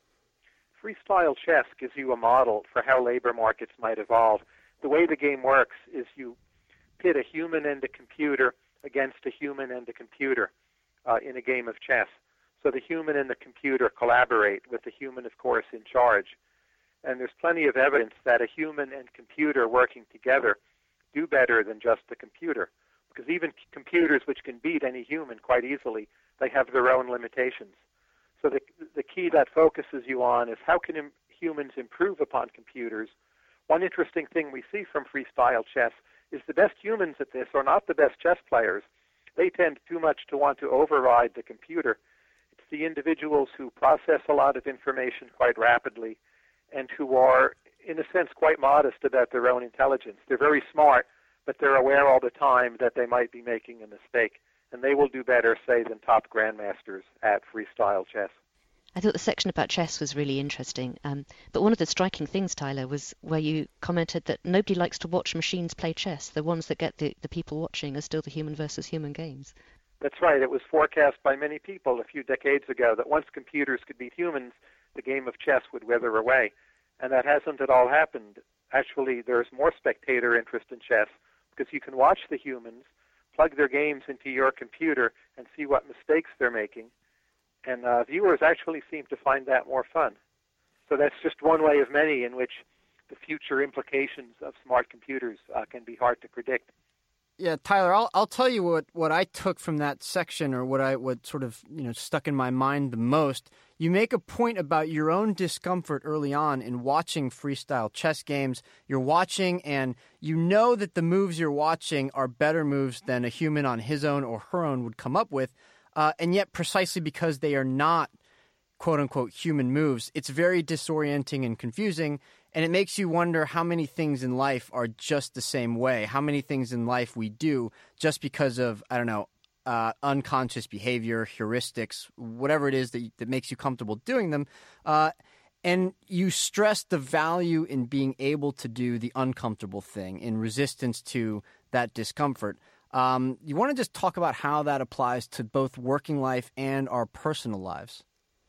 Freestyle chess gives you a model for how labor markets might evolve. The way the game works is you pit a human and a computer against a human and a computer uh, in a game of chess. So the human and the computer collaborate, with the human, of course, in charge. And there's plenty of evidence that a human and computer working together do better than just the computer. Because even c- computers which can beat any human quite easily, they have their own limitations. So the, the key that focuses you on is how can im- humans improve upon computers. One interesting thing we see from freestyle chess is the best humans at this are not the best chess players. They tend too much to want to override the computer. It's the individuals who process a lot of information quite rapidly and who are, in a sense, quite modest about their own intelligence. They're very smart, but they're aware all the time that they might be making a mistake. And they will do better, say, than top grandmasters at freestyle chess. I thought the section about chess was really interesting. Um, but one of the striking things, Tyler, was where you commented that nobody likes to watch machines play chess. The ones that get the, the people watching are still the human versus human games. That's right. It was forecast by many people a few decades ago that once computers could beat humans, the game of chess would wither away. And that hasn't at all happened. Actually, there's more spectator interest in chess because you can watch the humans, plug their games into your computer, and see what mistakes they're making. And uh, viewers actually seem to find that more fun. So that's just one way of many in which the future implications of smart computers uh, can be hard to predict. Yeah, Tyler, I'll I'll tell you what, what I took from that section, or what I what sort of you know stuck in my mind the most. You make a point about your own discomfort early on in watching freestyle chess games. You're watching, and you know that the moves you're watching are better moves than a human on his own or her own would come up with. Uh, and yet, precisely because they are not, quote-unquote, human moves, it's very disorienting and confusing, and it makes you wonder how many things in life are just the same way, how many things in life we do just because of, I don't know, uh, unconscious behavior, heuristics, whatever it is that, that makes you comfortable doing them. Uh, and you stress the value in being able to do the uncomfortable thing, in resistance to that discomfort. Um, you want to just talk about how that applies to both working life and our personal lives?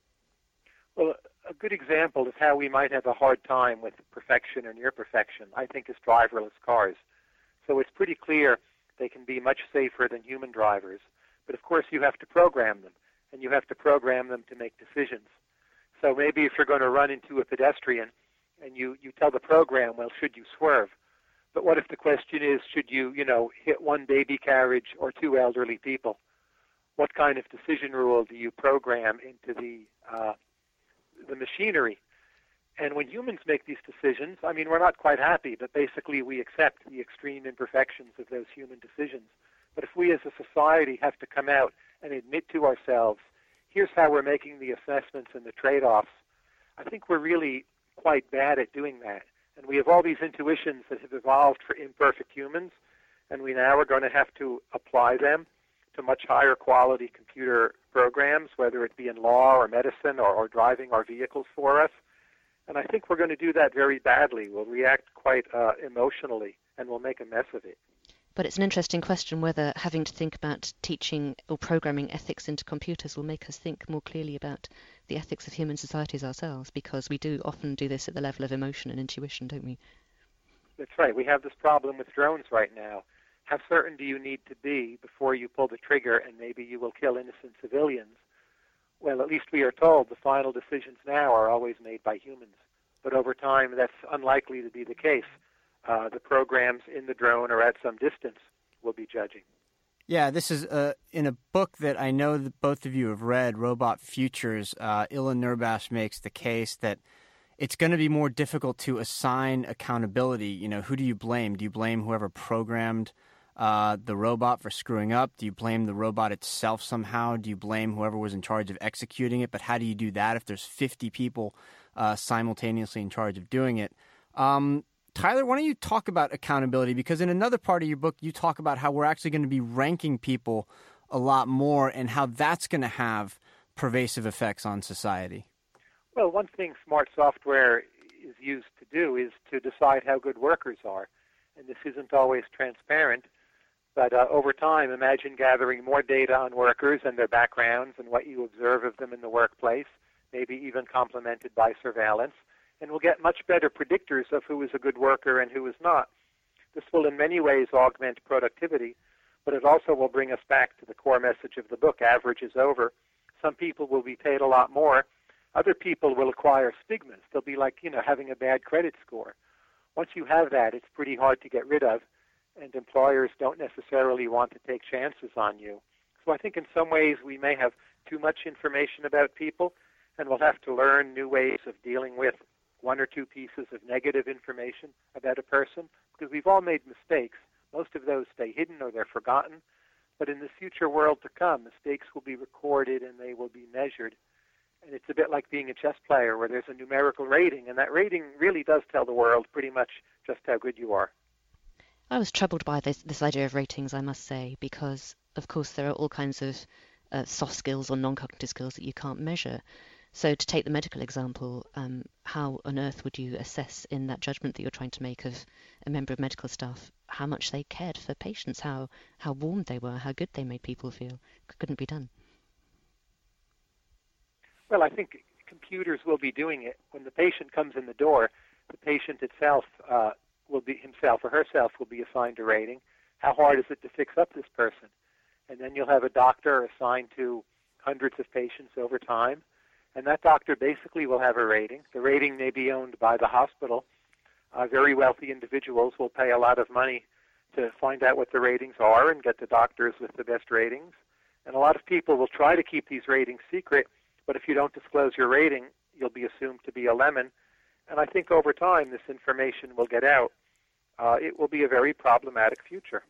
Well, a good example of how we might have a hard time with perfection or near perfection, I think, is driverless cars. So it's pretty clear they can be much safer than human drivers. But of course, you have to program them, and you have to program them to make decisions. So maybe if you're going to run into a pedestrian and you, you tell the program, well, should you swerve? But what if the question is, should you, you know, hit one baby carriage or two elderly people? What kind of decision rule do you program into the uh, the machinery? And when humans make these decisions, I mean, we're not quite happy, but basically we accept the extreme imperfections of those human decisions. But if we as a society have to come out and admit to ourselves, here's how we're making the assessments and the trade-offs, I think we're really quite bad at doing that. And we have all these intuitions that have evolved for imperfect humans, and we now are going to have to apply them to much higher quality computer programs, whether it be in law or medicine or, or driving our vehicles for us. And I think we're going to do that very badly. We'll react quite uh, emotionally, and we'll make a mess of it. But it's an interesting question whether having to think about teaching or programming ethics into computers will make us think more clearly about the ethics of human societies ourselves, because we do often do this at the level of emotion and intuition, don't we? That's right. We have this problem with drones right now. How certain do you need to be before you pull the trigger and maybe you will kill innocent civilians? Well, at least we are told the final decisions now are always made by humans. But over time, that's unlikely to be the case. Uh, the programs in the drone or at some distance will be judging. Yeah, this is uh, in a book that I know that both of you have read, Robot Futures. Uh, Ilan Nerbash makes the case that it's going to be more difficult to assign accountability. You know, who do you blame? Do you blame whoever programmed uh, the robot for screwing up? Do you blame the robot itself somehow? Do you blame whoever was in charge of executing it? But how do you do that if there's fifty people uh, simultaneously in charge of doing it? Um, Tyler, why don't you talk about accountability? Because in another part of your book, you talk about how we're actually going to be ranking people a lot more, and how that's going to have pervasive effects on society? Well, one thing smart software is used to do is to decide how good workers are. And this isn't always transparent, but uh, over time, imagine gathering more data on workers and their backgrounds and what you observe of them in the workplace, maybe even complemented by surveillance, and we'll get much better predictors of who is a good worker and who is not. This will in many ways augment productivity, but it also will bring us back to the core message of the book, average is over. Some people will be paid a lot more. Other people will acquire stigmas. They'll be like, you know, having a bad credit score. Once you have that, it's pretty hard to get rid of, and employers don't necessarily want to take chances on you. So I think in some ways we may have too much information about people, and we'll have to learn new ways of dealing with one or two pieces of negative information about a person, because we've all made mistakes. Most of those stay hidden or they're forgotten, but in the future world to come, mistakes will be recorded and they will be measured. And it's a bit like being a chess player where there's a numerical rating, and that rating really does tell the world pretty much just how good you are. I was troubled by this, this idea of ratings, I must say, because, of course, there are all kinds of uh, soft skills or non-cognitive skills that you can't measure. So to take the medical example, um, how on earth would you assess in that judgment that you're trying to make of a member of medical staff how much they cared for patients, how, how warm they were, how good they made people feel? It couldn't be done. Well, I think computers will be doing it. When the patient comes in the door, the patient itself uh, will be, himself or herself will be assigned a rating. How hard is it to fix up this person? And then you'll have a doctor assigned to hundreds of patients over time, and that doctor basically will have a rating. The rating may be owned by the hospital. Uh, very wealthy individuals will pay a lot of money to find out what the ratings are and get the doctors with the best ratings. And a lot of people will try to keep these ratings secret, but if you don't disclose your rating, you'll be assumed to be a lemon. And I think over time this information will get out. Uh, it will be a very problematic future.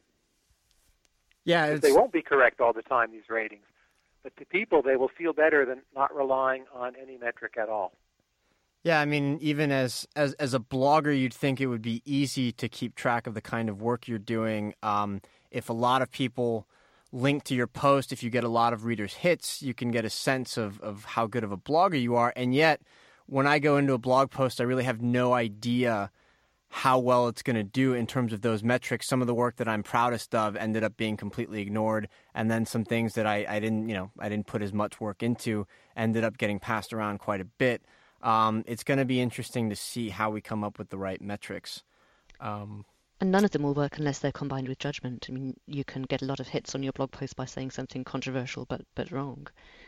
Yeah, it's... They won't be correct all the time, these ratings. But to people, they will feel better than not relying on any metric at all. Yeah, I mean, even as, as, as a blogger, you'd think it would be easy to keep track of the kind of work you're doing. Um, if a lot of people link to your post, if you get a lot of readers' hits, you can get a sense of, of how good of a blogger you are. And yet, when I go into a blog post, I really have no idea how well it's going to do in terms of those metrics. Some of the work that I'm proudest of ended up being completely ignored, and then some things that I, I didn't, you know, I didn't put as much work into ended up getting passed around quite a bit. Um, it's going to be interesting to see how we come up with the right metrics. Um, and none of them will work unless they're combined with judgment. I mean, you can get a lot of hits on your blog post by saying something controversial but, but wrong.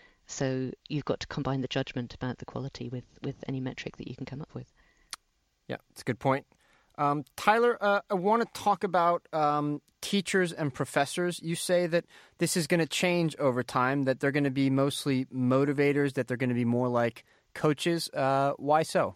So you've got to combine the judgment about the quality with, with any metric that you can come up with. Yeah, it's a good point. Um, Tyler, uh, I want to talk about um, teachers and professors. You say that this is going to change over time, that they're going to be mostly motivators, that they're going to be more like coaches. Uh, why so?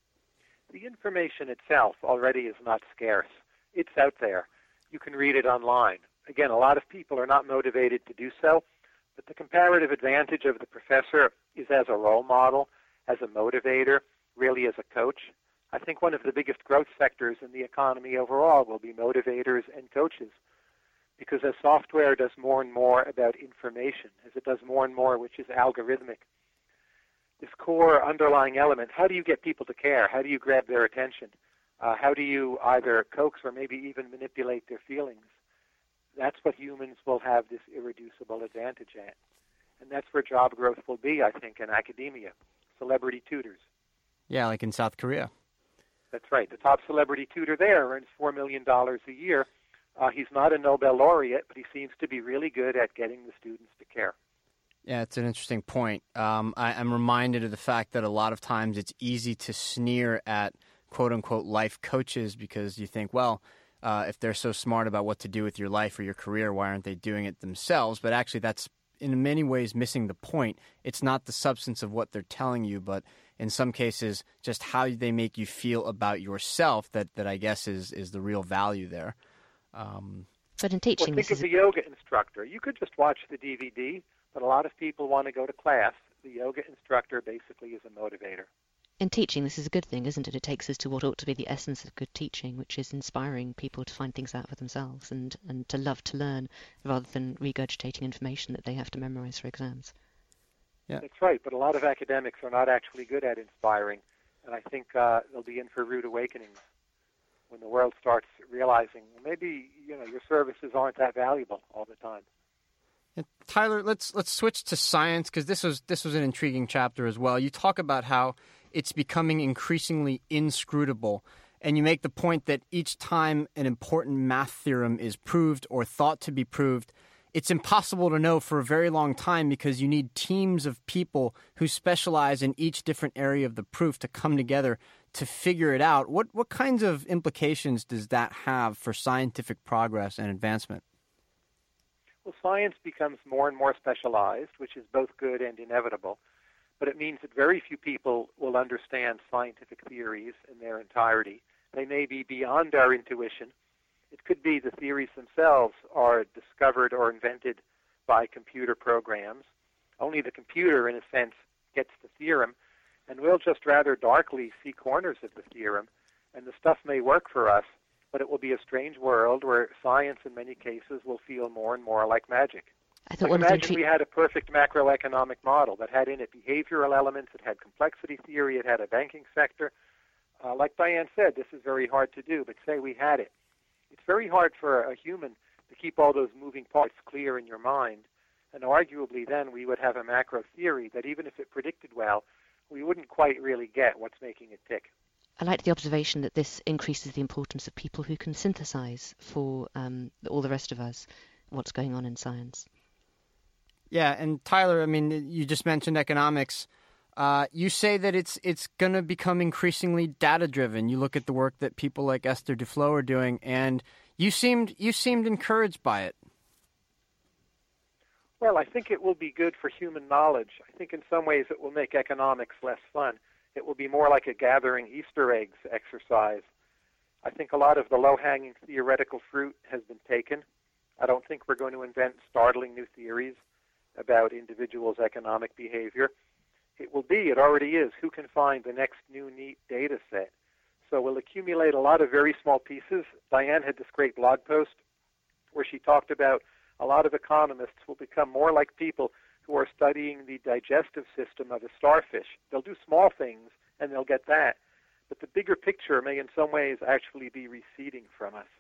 The information itself already is not scarce. It's out there. You can read it online. Again, a lot of people are not motivated to do so, but the comparative advantage of the professor is as a role model, as a motivator, really as a coach. I think one of the biggest growth sectors in the economy overall will be motivators and coaches, because as software does more and more about information, as it does more and more which is algorithmic, this core underlying element, how do you get people to care? How do you grab their attention? Uh, how do you either coax or maybe even manipulate their feelings? That's what humans will have this irreducible advantage at. And that's where job growth will be, I think, in academia. Celebrity tutors. Yeah, like in South Korea. That's right. The top celebrity tutor there earns four million dollars a year. Uh, he's not a Nobel laureate, but he seems to be really good at getting the students to care. Yeah, it's an interesting point. Um, I, I'm reminded of the fact that a lot of times it's easy to sneer at quote-unquote life coaches because you think, well, uh, if they're so smart about what to do with your life or your career, why aren't they doing it themselves? But actually that's in many ways missing the point. It's not the substance of what they're telling you, but in some cases just how they make you feel about yourself that, that I guess is, is the real value there. Um, but in teaching, well, think of the yoga instructor. You could just watch the D V D, but a lot of people want to go to class. The yoga instructor basically is a motivator. In teaching, this is a good thing, isn't it? It takes us to what ought to be the essence of good teaching, which is inspiring people to find things out for themselves and, and to love to learn rather than regurgitating information that they have to memorize for exams. Yeah. That's right, but a lot of academics are not actually good at inspiring, and I think uh, they'll be in for rude awakenings when the world starts realizing well, maybe you know your services aren't that valuable all the time. Yeah, Tyler, let's let's switch to science because this was this was an intriguing chapter as well. You talk about how it's becoming increasingly inscrutable, and you make the point that each time an important math theorem is proved or thought to be proved, it's impossible to know for a very long time because you need teams of people who specialize in each different area of the proof to come together to figure it out. What what kinds of implications does that have for scientific progress and advancement? Well, science becomes more and more specialized, which is both good and inevitable, but it means that very few people will understand scientific theories in their entirety. They may be beyond our intuition. It could be the theories themselves are discovered or invented by computer programs. Only the computer, in a sense, gets the theorem, and we'll just rather darkly see corners of the theorem, and the stuff may work for us, but it will be a strange world where science, in many cases, will feel more and more like magic. I thought like one of the imagine we had a perfect macroeconomic model that had in it behavioral elements, it had complexity theory, it had a banking sector. Uh, like Diane said, this is very hard to do, but say we had it. It's very hard for a human to keep all those moving parts clear in your mind, and arguably then we would have a macro theory that even if it predicted well, we wouldn't quite really get what's making it tick. I like the observation that this increases the importance of people who can synthesize for um, all the rest of us what's going on in science. Yeah, and Tyler, I mean, you just mentioned economics. Uh, you say that it's it's going to become increasingly data-driven. You look at the work that people like Esther Duflo are doing, and you seemed you seemed encouraged by it. Well, I think it will be good for human knowledge. I think in some ways it will make economics less fun. It will be more like a gathering Easter eggs exercise. I think a lot of the low-hanging theoretical fruit has been taken. I don't think we're going to invent startling new theories about individuals' economic behavior. It will be, it already is, who can find the next new neat data set. So we'll accumulate a lot of very small pieces. Diane had this great blog post where she talked about a lot of economists will become more like people who are studying the digestive system of a starfish. They'll do small things, and they'll get that. But the bigger picture may in some ways actually be receding from us.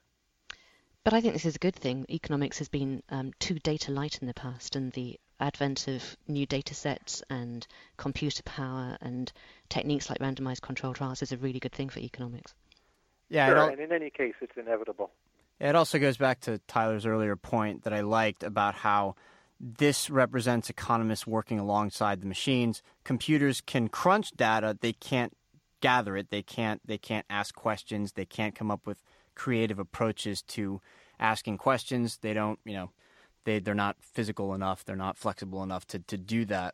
But I think this is a good thing. Economics has been um, too data light in the past, and the advent of new data sets and computer power and techniques like randomized controlled trials is a really good thing for economics. Yeah, sure, al- and in any case, it's inevitable. It also goes back to Tyler's earlier point that I liked about how this represents economists working alongside the machines. Computers can crunch data, they can't gather it, they can't they can't ask questions, they can't come up with creative approaches to asking questions. They don't, you know, they they're not physical enough, they're not flexible enough to, to do that.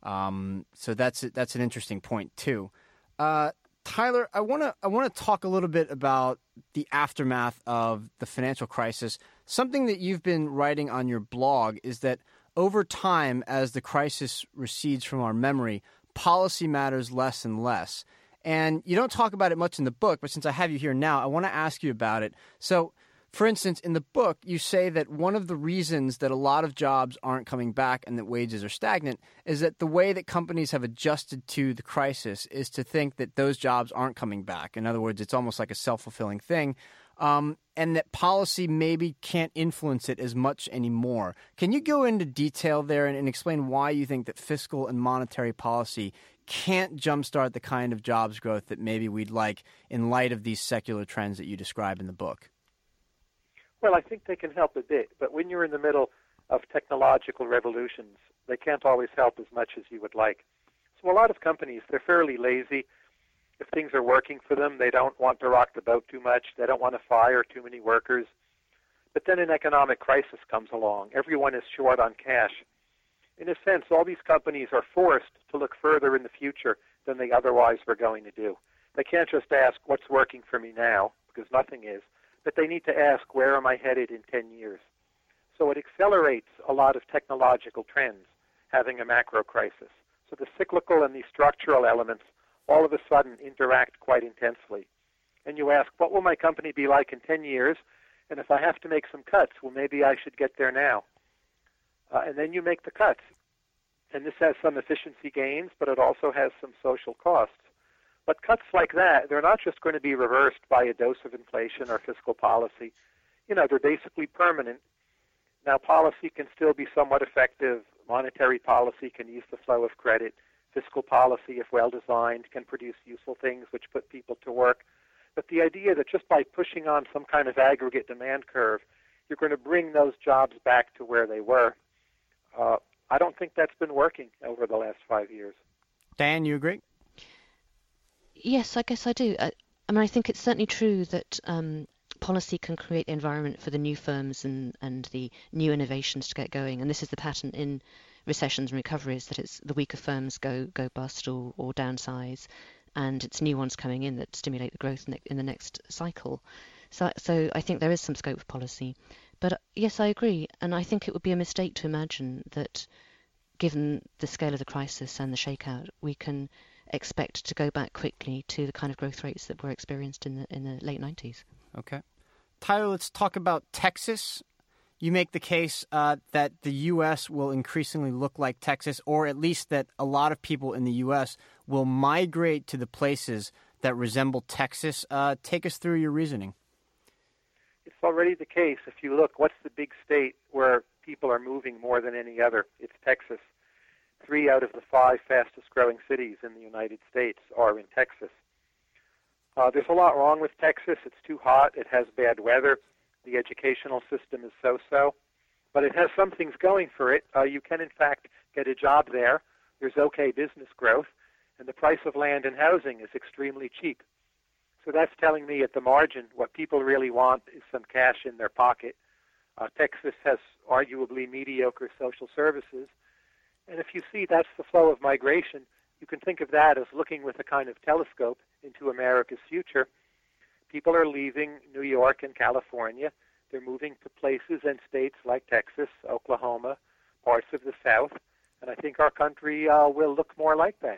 Um, so that's that's an interesting point too. Uh, Tyler, I want to I want to talk a little bit about the aftermath of the financial crisis. Something that you've been writing on your blog is that over time, as the crisis recedes from our memory, policy matters less and less. And you don't talk about it much in the book, but since I have you here now, I want to ask you about it. So, for instance, in the book, you say that one of the reasons that a lot of jobs aren't coming back and that wages are stagnant is that the way that companies have adjusted to the crisis is to think that those jobs aren't coming back. In other words, it's almost like a self-fulfilling thing, um, and that policy maybe can't influence it as much anymore. Can you go into detail there and, and explain why you think that fiscal and monetary policy can't jumpstart the kind of jobs growth that maybe we'd like in light of these secular trends that you describe in the book? Well, I think they can help a bit, but when you're in the middle of technological revolutions, they can't always help as much as you would like. So a lot of companies, they're fairly lazy. If things are working for them, they don't want to rock the boat too much. They don't want to fire too many workers. But then an economic crisis comes along. Everyone is short on cash. In a sense, all these companies are forced to look further in the future than they otherwise were going to do. They can't just ask, what's working for me now, because nothing is. But they need to ask, where am I headed in ten years? So it accelerates a lot of technological trends, having a macro crisis. So the cyclical and the structural elements all of a sudden interact quite intensely. And you ask, what will my company be like in ten years? And if I have to make some cuts, well, maybe I should get there now. Uh, and then you make the cuts. And this has some efficiency gains, but it also has some social costs. But cuts like that, they're not just going to be reversed by a dose of inflation or fiscal policy. You know, they're basically permanent. Now, policy can still be somewhat effective. Monetary policy can ease the flow of credit. Fiscal policy, if well-designed, can produce useful things which put people to work. But the idea that just by pushing on some kind of aggregate demand curve, you're going to bring those jobs back to where they were, uh, I don't think that's been working over the last five years. Dan, you agree? Yes, I guess I do. I, I mean, I think it's certainly true that um, policy can create the environment for the new firms and, and the new innovations to get going. And this is the pattern in recessions and recoveries, that it's the weaker firms go go bust or, or downsize, and it's new ones coming in that stimulate the growth in the, in the next cycle. So, so I think there is some scope for policy. But yes, I agree. And I think it would be a mistake to imagine that, given the scale of the crisis and the shakeout, we can expect to go back quickly to the kind of growth rates that were experienced in the in the late nineties. Okay. Tyler, let's talk about Texas. You make the case uh, that the U S will increasingly look like Texas, or at least that a lot of people in the U S will migrate to the places that resemble Texas. Uh, take us through your reasoning. It's already the case. If you look, what's the big state where people are moving more than any other? It's Texas. Three out of the five fastest-growing cities in the United States are in Texas. Uh, there's a lot wrong with Texas. It's too hot. It has bad weather. The educational system is so-so. But it has some things going for it. Uh, you can, in fact, get a job there. There's okay business growth. And the price of land and housing is extremely cheap. So that's telling me at the margin what people really want is some cash in their pocket. Uh, Texas has arguably mediocre social services. And if you see that's the flow of migration, you can think of that as looking with a kind of telescope into America's future. People are leaving New York and California. They're moving to places and states like Texas, Oklahoma, parts of the South. And I think our country uh, will look more like that.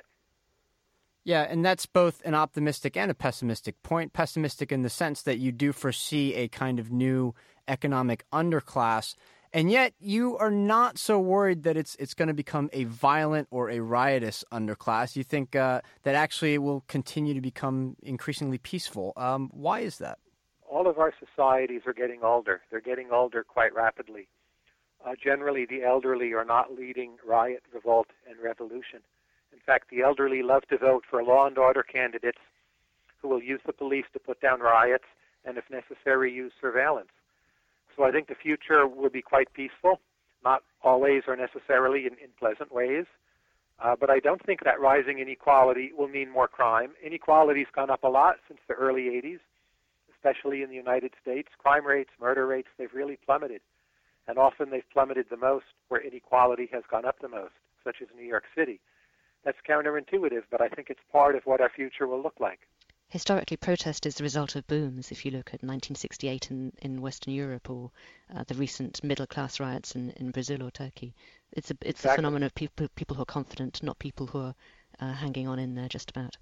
Yeah, and that's both an optimistic and a pessimistic point. Pessimistic in the sense that you do foresee a kind of new economic underclass, and yet you are not so worried that it's it's going to become a violent or a riotous underclass. You think uh, that actually it will continue to become increasingly peaceful. Um, why is that? All of our societies are getting older. They're getting older quite rapidly. Uh, generally, the elderly are not leading riot, revolt, and revolution. In fact, the elderly love to vote for law and order candidates who will use the police to put down riots and, if necessary, use surveillance. So I think the future will be quite peaceful, not always or necessarily in, in pleasant ways. Uh, but I don't think that rising inequality will mean more crime. Inequality's gone up a lot since the early eighties, especially in the United States. Crime rates, murder rates, they've really plummeted. And often they've plummeted the most where inequality has gone up the most, such as New York City. That's counterintuitive, but I think it's part of what our future will look like. Historically, protest is the result of booms. If you look at nineteen sixty-eight in, in Western Europe, or uh, the recent middle-class riots in, in Brazil or Turkey, it's a it's exactly. a phenomenon of people people who are confident, not people who are uh, hanging on in there just about.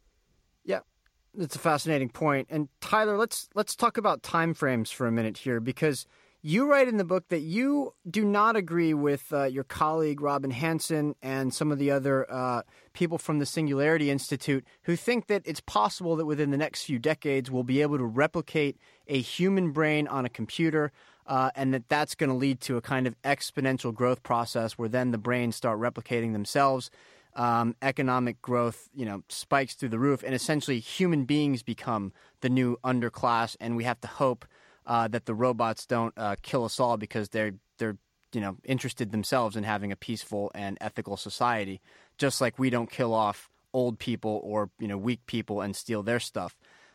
Yeah, that's a fascinating point. And Tyler, let's let's talk about timeframes for a minute here, because you write in the book that you do not agree with uh, your colleague Robin Hanson and some of the other uh, people from the Singularity Institute who think that it's possible that within the next few decades we'll be able to replicate a human brain on a computer, uh, and that that's going to lead to a kind of exponential growth process where then the brains start replicating themselves. Um, economic growth, you know, spikes through the roof, and essentially human beings become the new underclass, and we have to hope Uh, that the robots don't uh, kill us all because they're they're you know interested themselves in having a peaceful and ethical society, just like we don't kill off old people or you know weak people and steal their stuff.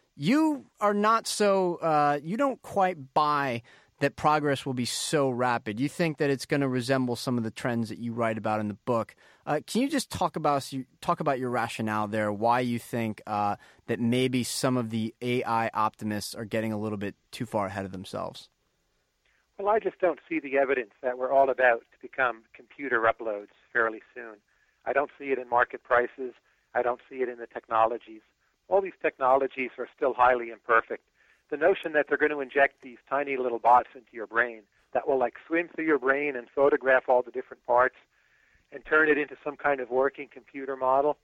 You are not so uh, you don't quite buy that progress will be so rapid. You think that it's going to resemble some of the trends that you write about in the book. Uh, can you just talk about talk about your rationale there? Why you think uh, that maybe some of the A I optimists are getting a little bit too far ahead of themselves? Well, I just don't see the evidence that we're all about to become computer uploads fairly soon. I don't see it in market prices. I don't see it in the technologies. All these technologies are still highly imperfect. The notion that they're going to inject these tiny little bots into your brain that will like swim through your brain and photograph all the different parts and turn it into some kind of working computer model,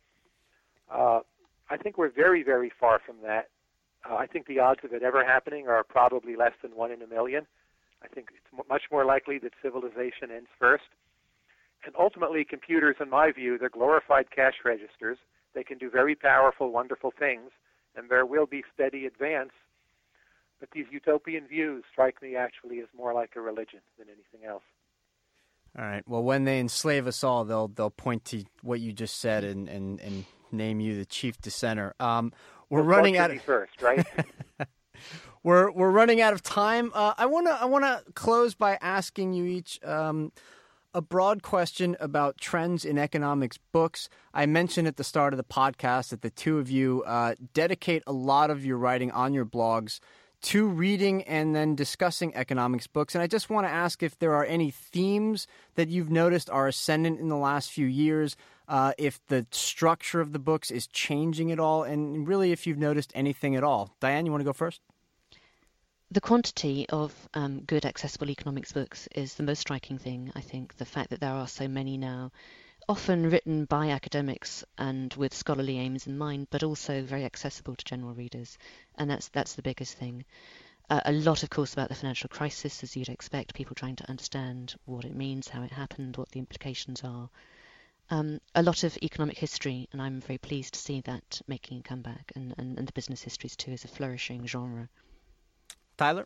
uh, I think we're very, very far from that. Uh, I think the odds of it ever happening are probably less than one in a million. I think it's m- much more likely that civilization ends first. And ultimately, computers, in my view, they're glorified cash registers. They can do very powerful, wonderful things, and there will be steady advance. But these utopian views strike me actually as more like a religion than anything else. All right. Well, when they enslave us all, they'll they'll point to what you just said and, and, and name you the chief dissenter. Um, we're well, running out of first, right? we're we're running out of time. Uh, I wanna I wanna close by asking you each um, a broad question about trends in economics books. I mentioned at the start of the podcast that the two of you uh, dedicate a lot of your writing on your blogs to reading and then discussing economics books. And I just want to ask if there are any themes that you've noticed are ascendant in the last few years, uh, if the structure of the books is changing at all, and really if you've noticed anything at all. Diane, you want to go first? The quantity of um, good accessible economics books is the most striking thing, I think. The fact that there are so many now, often written by academics and with scholarly aims in mind, but also very accessible to general readers. And that's that's the biggest thing. Uh, a lot, of course, about the financial crisis, as you'd expect, people trying to understand what it means, how it happened, what the implications are. Um, a lot of economic history, and I'm very pleased to see that making a comeback, and, and, and the business histories too is a flourishing genre. Tyler?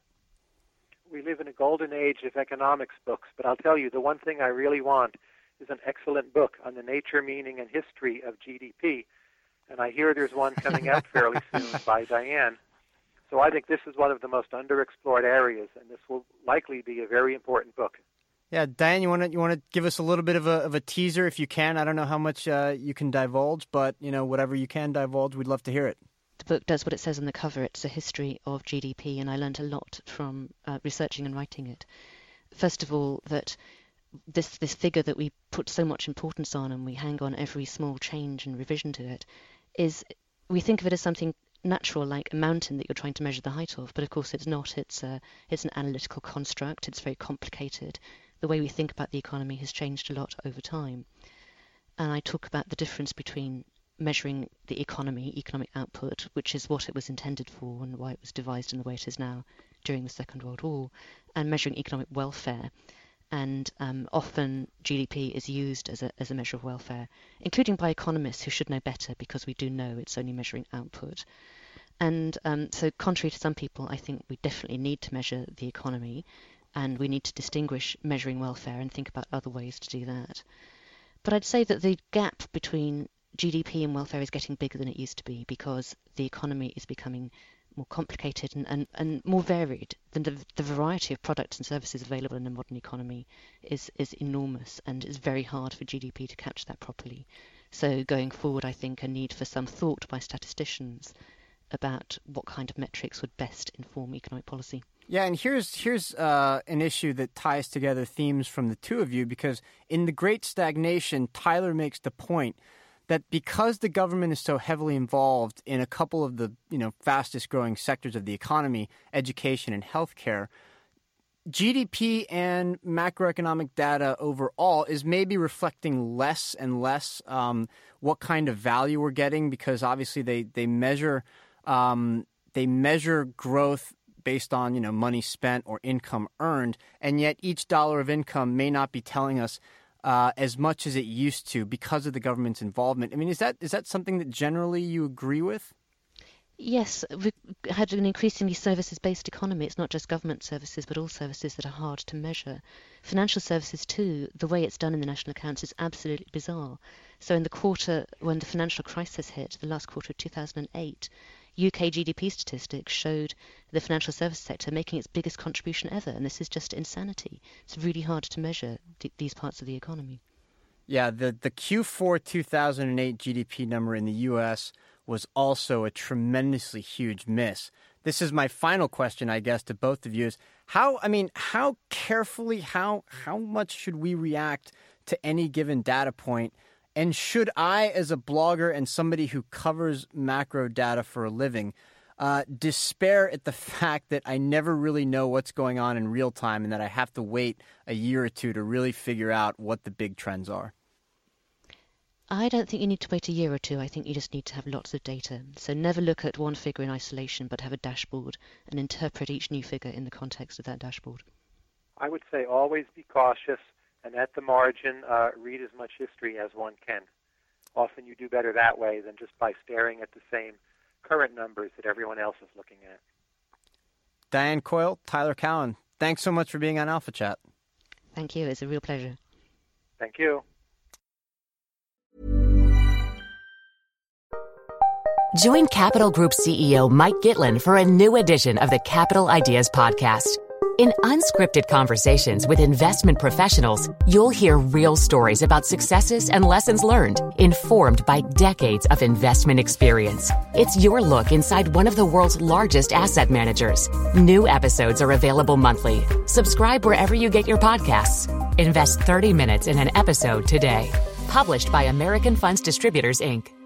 We live in a golden age of economics books, but I'll tell you, the one thing I really want is an excellent book on the nature, meaning, and history of G D P. And I hear there's one coming out fairly soon by Diane. So I think this is one of the most underexplored areas, and this will likely be a very important book. Yeah, Diane, you want to you want to give us a little bit of a of a teaser if you can. I don't know how much uh, you can divulge, but you know whatever you can divulge, we'd love to hear it. The book does what it says on the cover. It's a history of G D P, and I learned a lot from uh, researching and writing it. First of all, that this this figure that we put so much importance on and we hang on every small change and revision to it, is we think of it as something natural, like a mountain that you're trying to measure the height of, but of course it's not. It's a, it's an analytical construct. It's very complicated. The way we think about the economy has changed a lot over time. And I talk about the difference between measuring the economy, economic output, which is what it was intended for and why it was devised in the way it is now during the Second World War, and measuring economic welfare. And um, often G D P is used as a, as a measure of welfare, including by economists who should know better, because we do know it's only measuring output. And um, so contrary to some people, I think we definitely need to measure the economy, and we need to distinguish measuring welfare and think about other ways to do that. But I'd say that the gap between G D P and welfare is getting bigger than it used to be, because the economy is becoming more complicated and, and, and more varied. Than the, the variety of products and services available in a modern economy is, is enormous, and it's very hard for G D P to capture that properly. So going forward, I think a need for some thought by statisticians about what kind of metrics would best inform economic policy. Yeah, and here's here's uh, an issue that ties together themes from the two of you, because in The Great Stagnation, Tyler makes the point that because the government is so heavily involved in a couple of the you know fastest growing sectors of the economy, education and healthcare, G D P and macroeconomic data overall is maybe reflecting less and less um, what kind of value we're getting, because obviously they they measure um, they measure growth based on you know money spent or income earned, and yet each dollar of income may not be telling us Uh, as much as it used to because of the government's involvement. I mean, is that is that something that generally you agree with? Yes, we've had an increasingly services-based economy. It's not just government services, but all services that are hard to measure. Financial services too, the way it's done in the national accounts is absolutely bizarre. So in the quarter when the financial crisis hit, the last quarter of two thousand eight, U K G D P statistics showed the financial services sector making its biggest contribution ever, and this is just insanity. It's really hard to measure th- these parts of the economy. Yeah, the, the Q four two thousand eight G D P number in the U S was also a tremendously huge miss. This is my final question, I guess, to both of you is how, I mean, how carefully, how how much should we react to any given data point And should I, as a blogger and somebody who covers macro data for a living, uh, despair at the fact that I never really know what's going on in real time and that I have to wait a year or two to really figure out what the big trends are? I don't think you need to wait a year or two. I think you just need to have lots of data. So never look at one figure in isolation, but have a dashboard and interpret each new figure in the context of that dashboard. I would say always be cautious, and at the margin, uh, read as much history as one can. Often you do better that way than just by staring at the same current numbers that everyone else is looking at. Diane Coyle, Tyler Cowen, thanks so much for being on Alpha Chat. Thank you. It's a real pleasure. Thank you. Join Capital Group C E O Mike Gitlin for a new edition of the Capital Ideas Podcast. In unscripted conversations with investment professionals, you'll hear real stories about successes and lessons learned, informed by decades of investment experience. It's your look inside one of the world's largest asset managers. New episodes are available monthly. Subscribe wherever you get your podcasts. Invest thirty minutes in an episode today. Published by American Funds Distributors, Incorporated.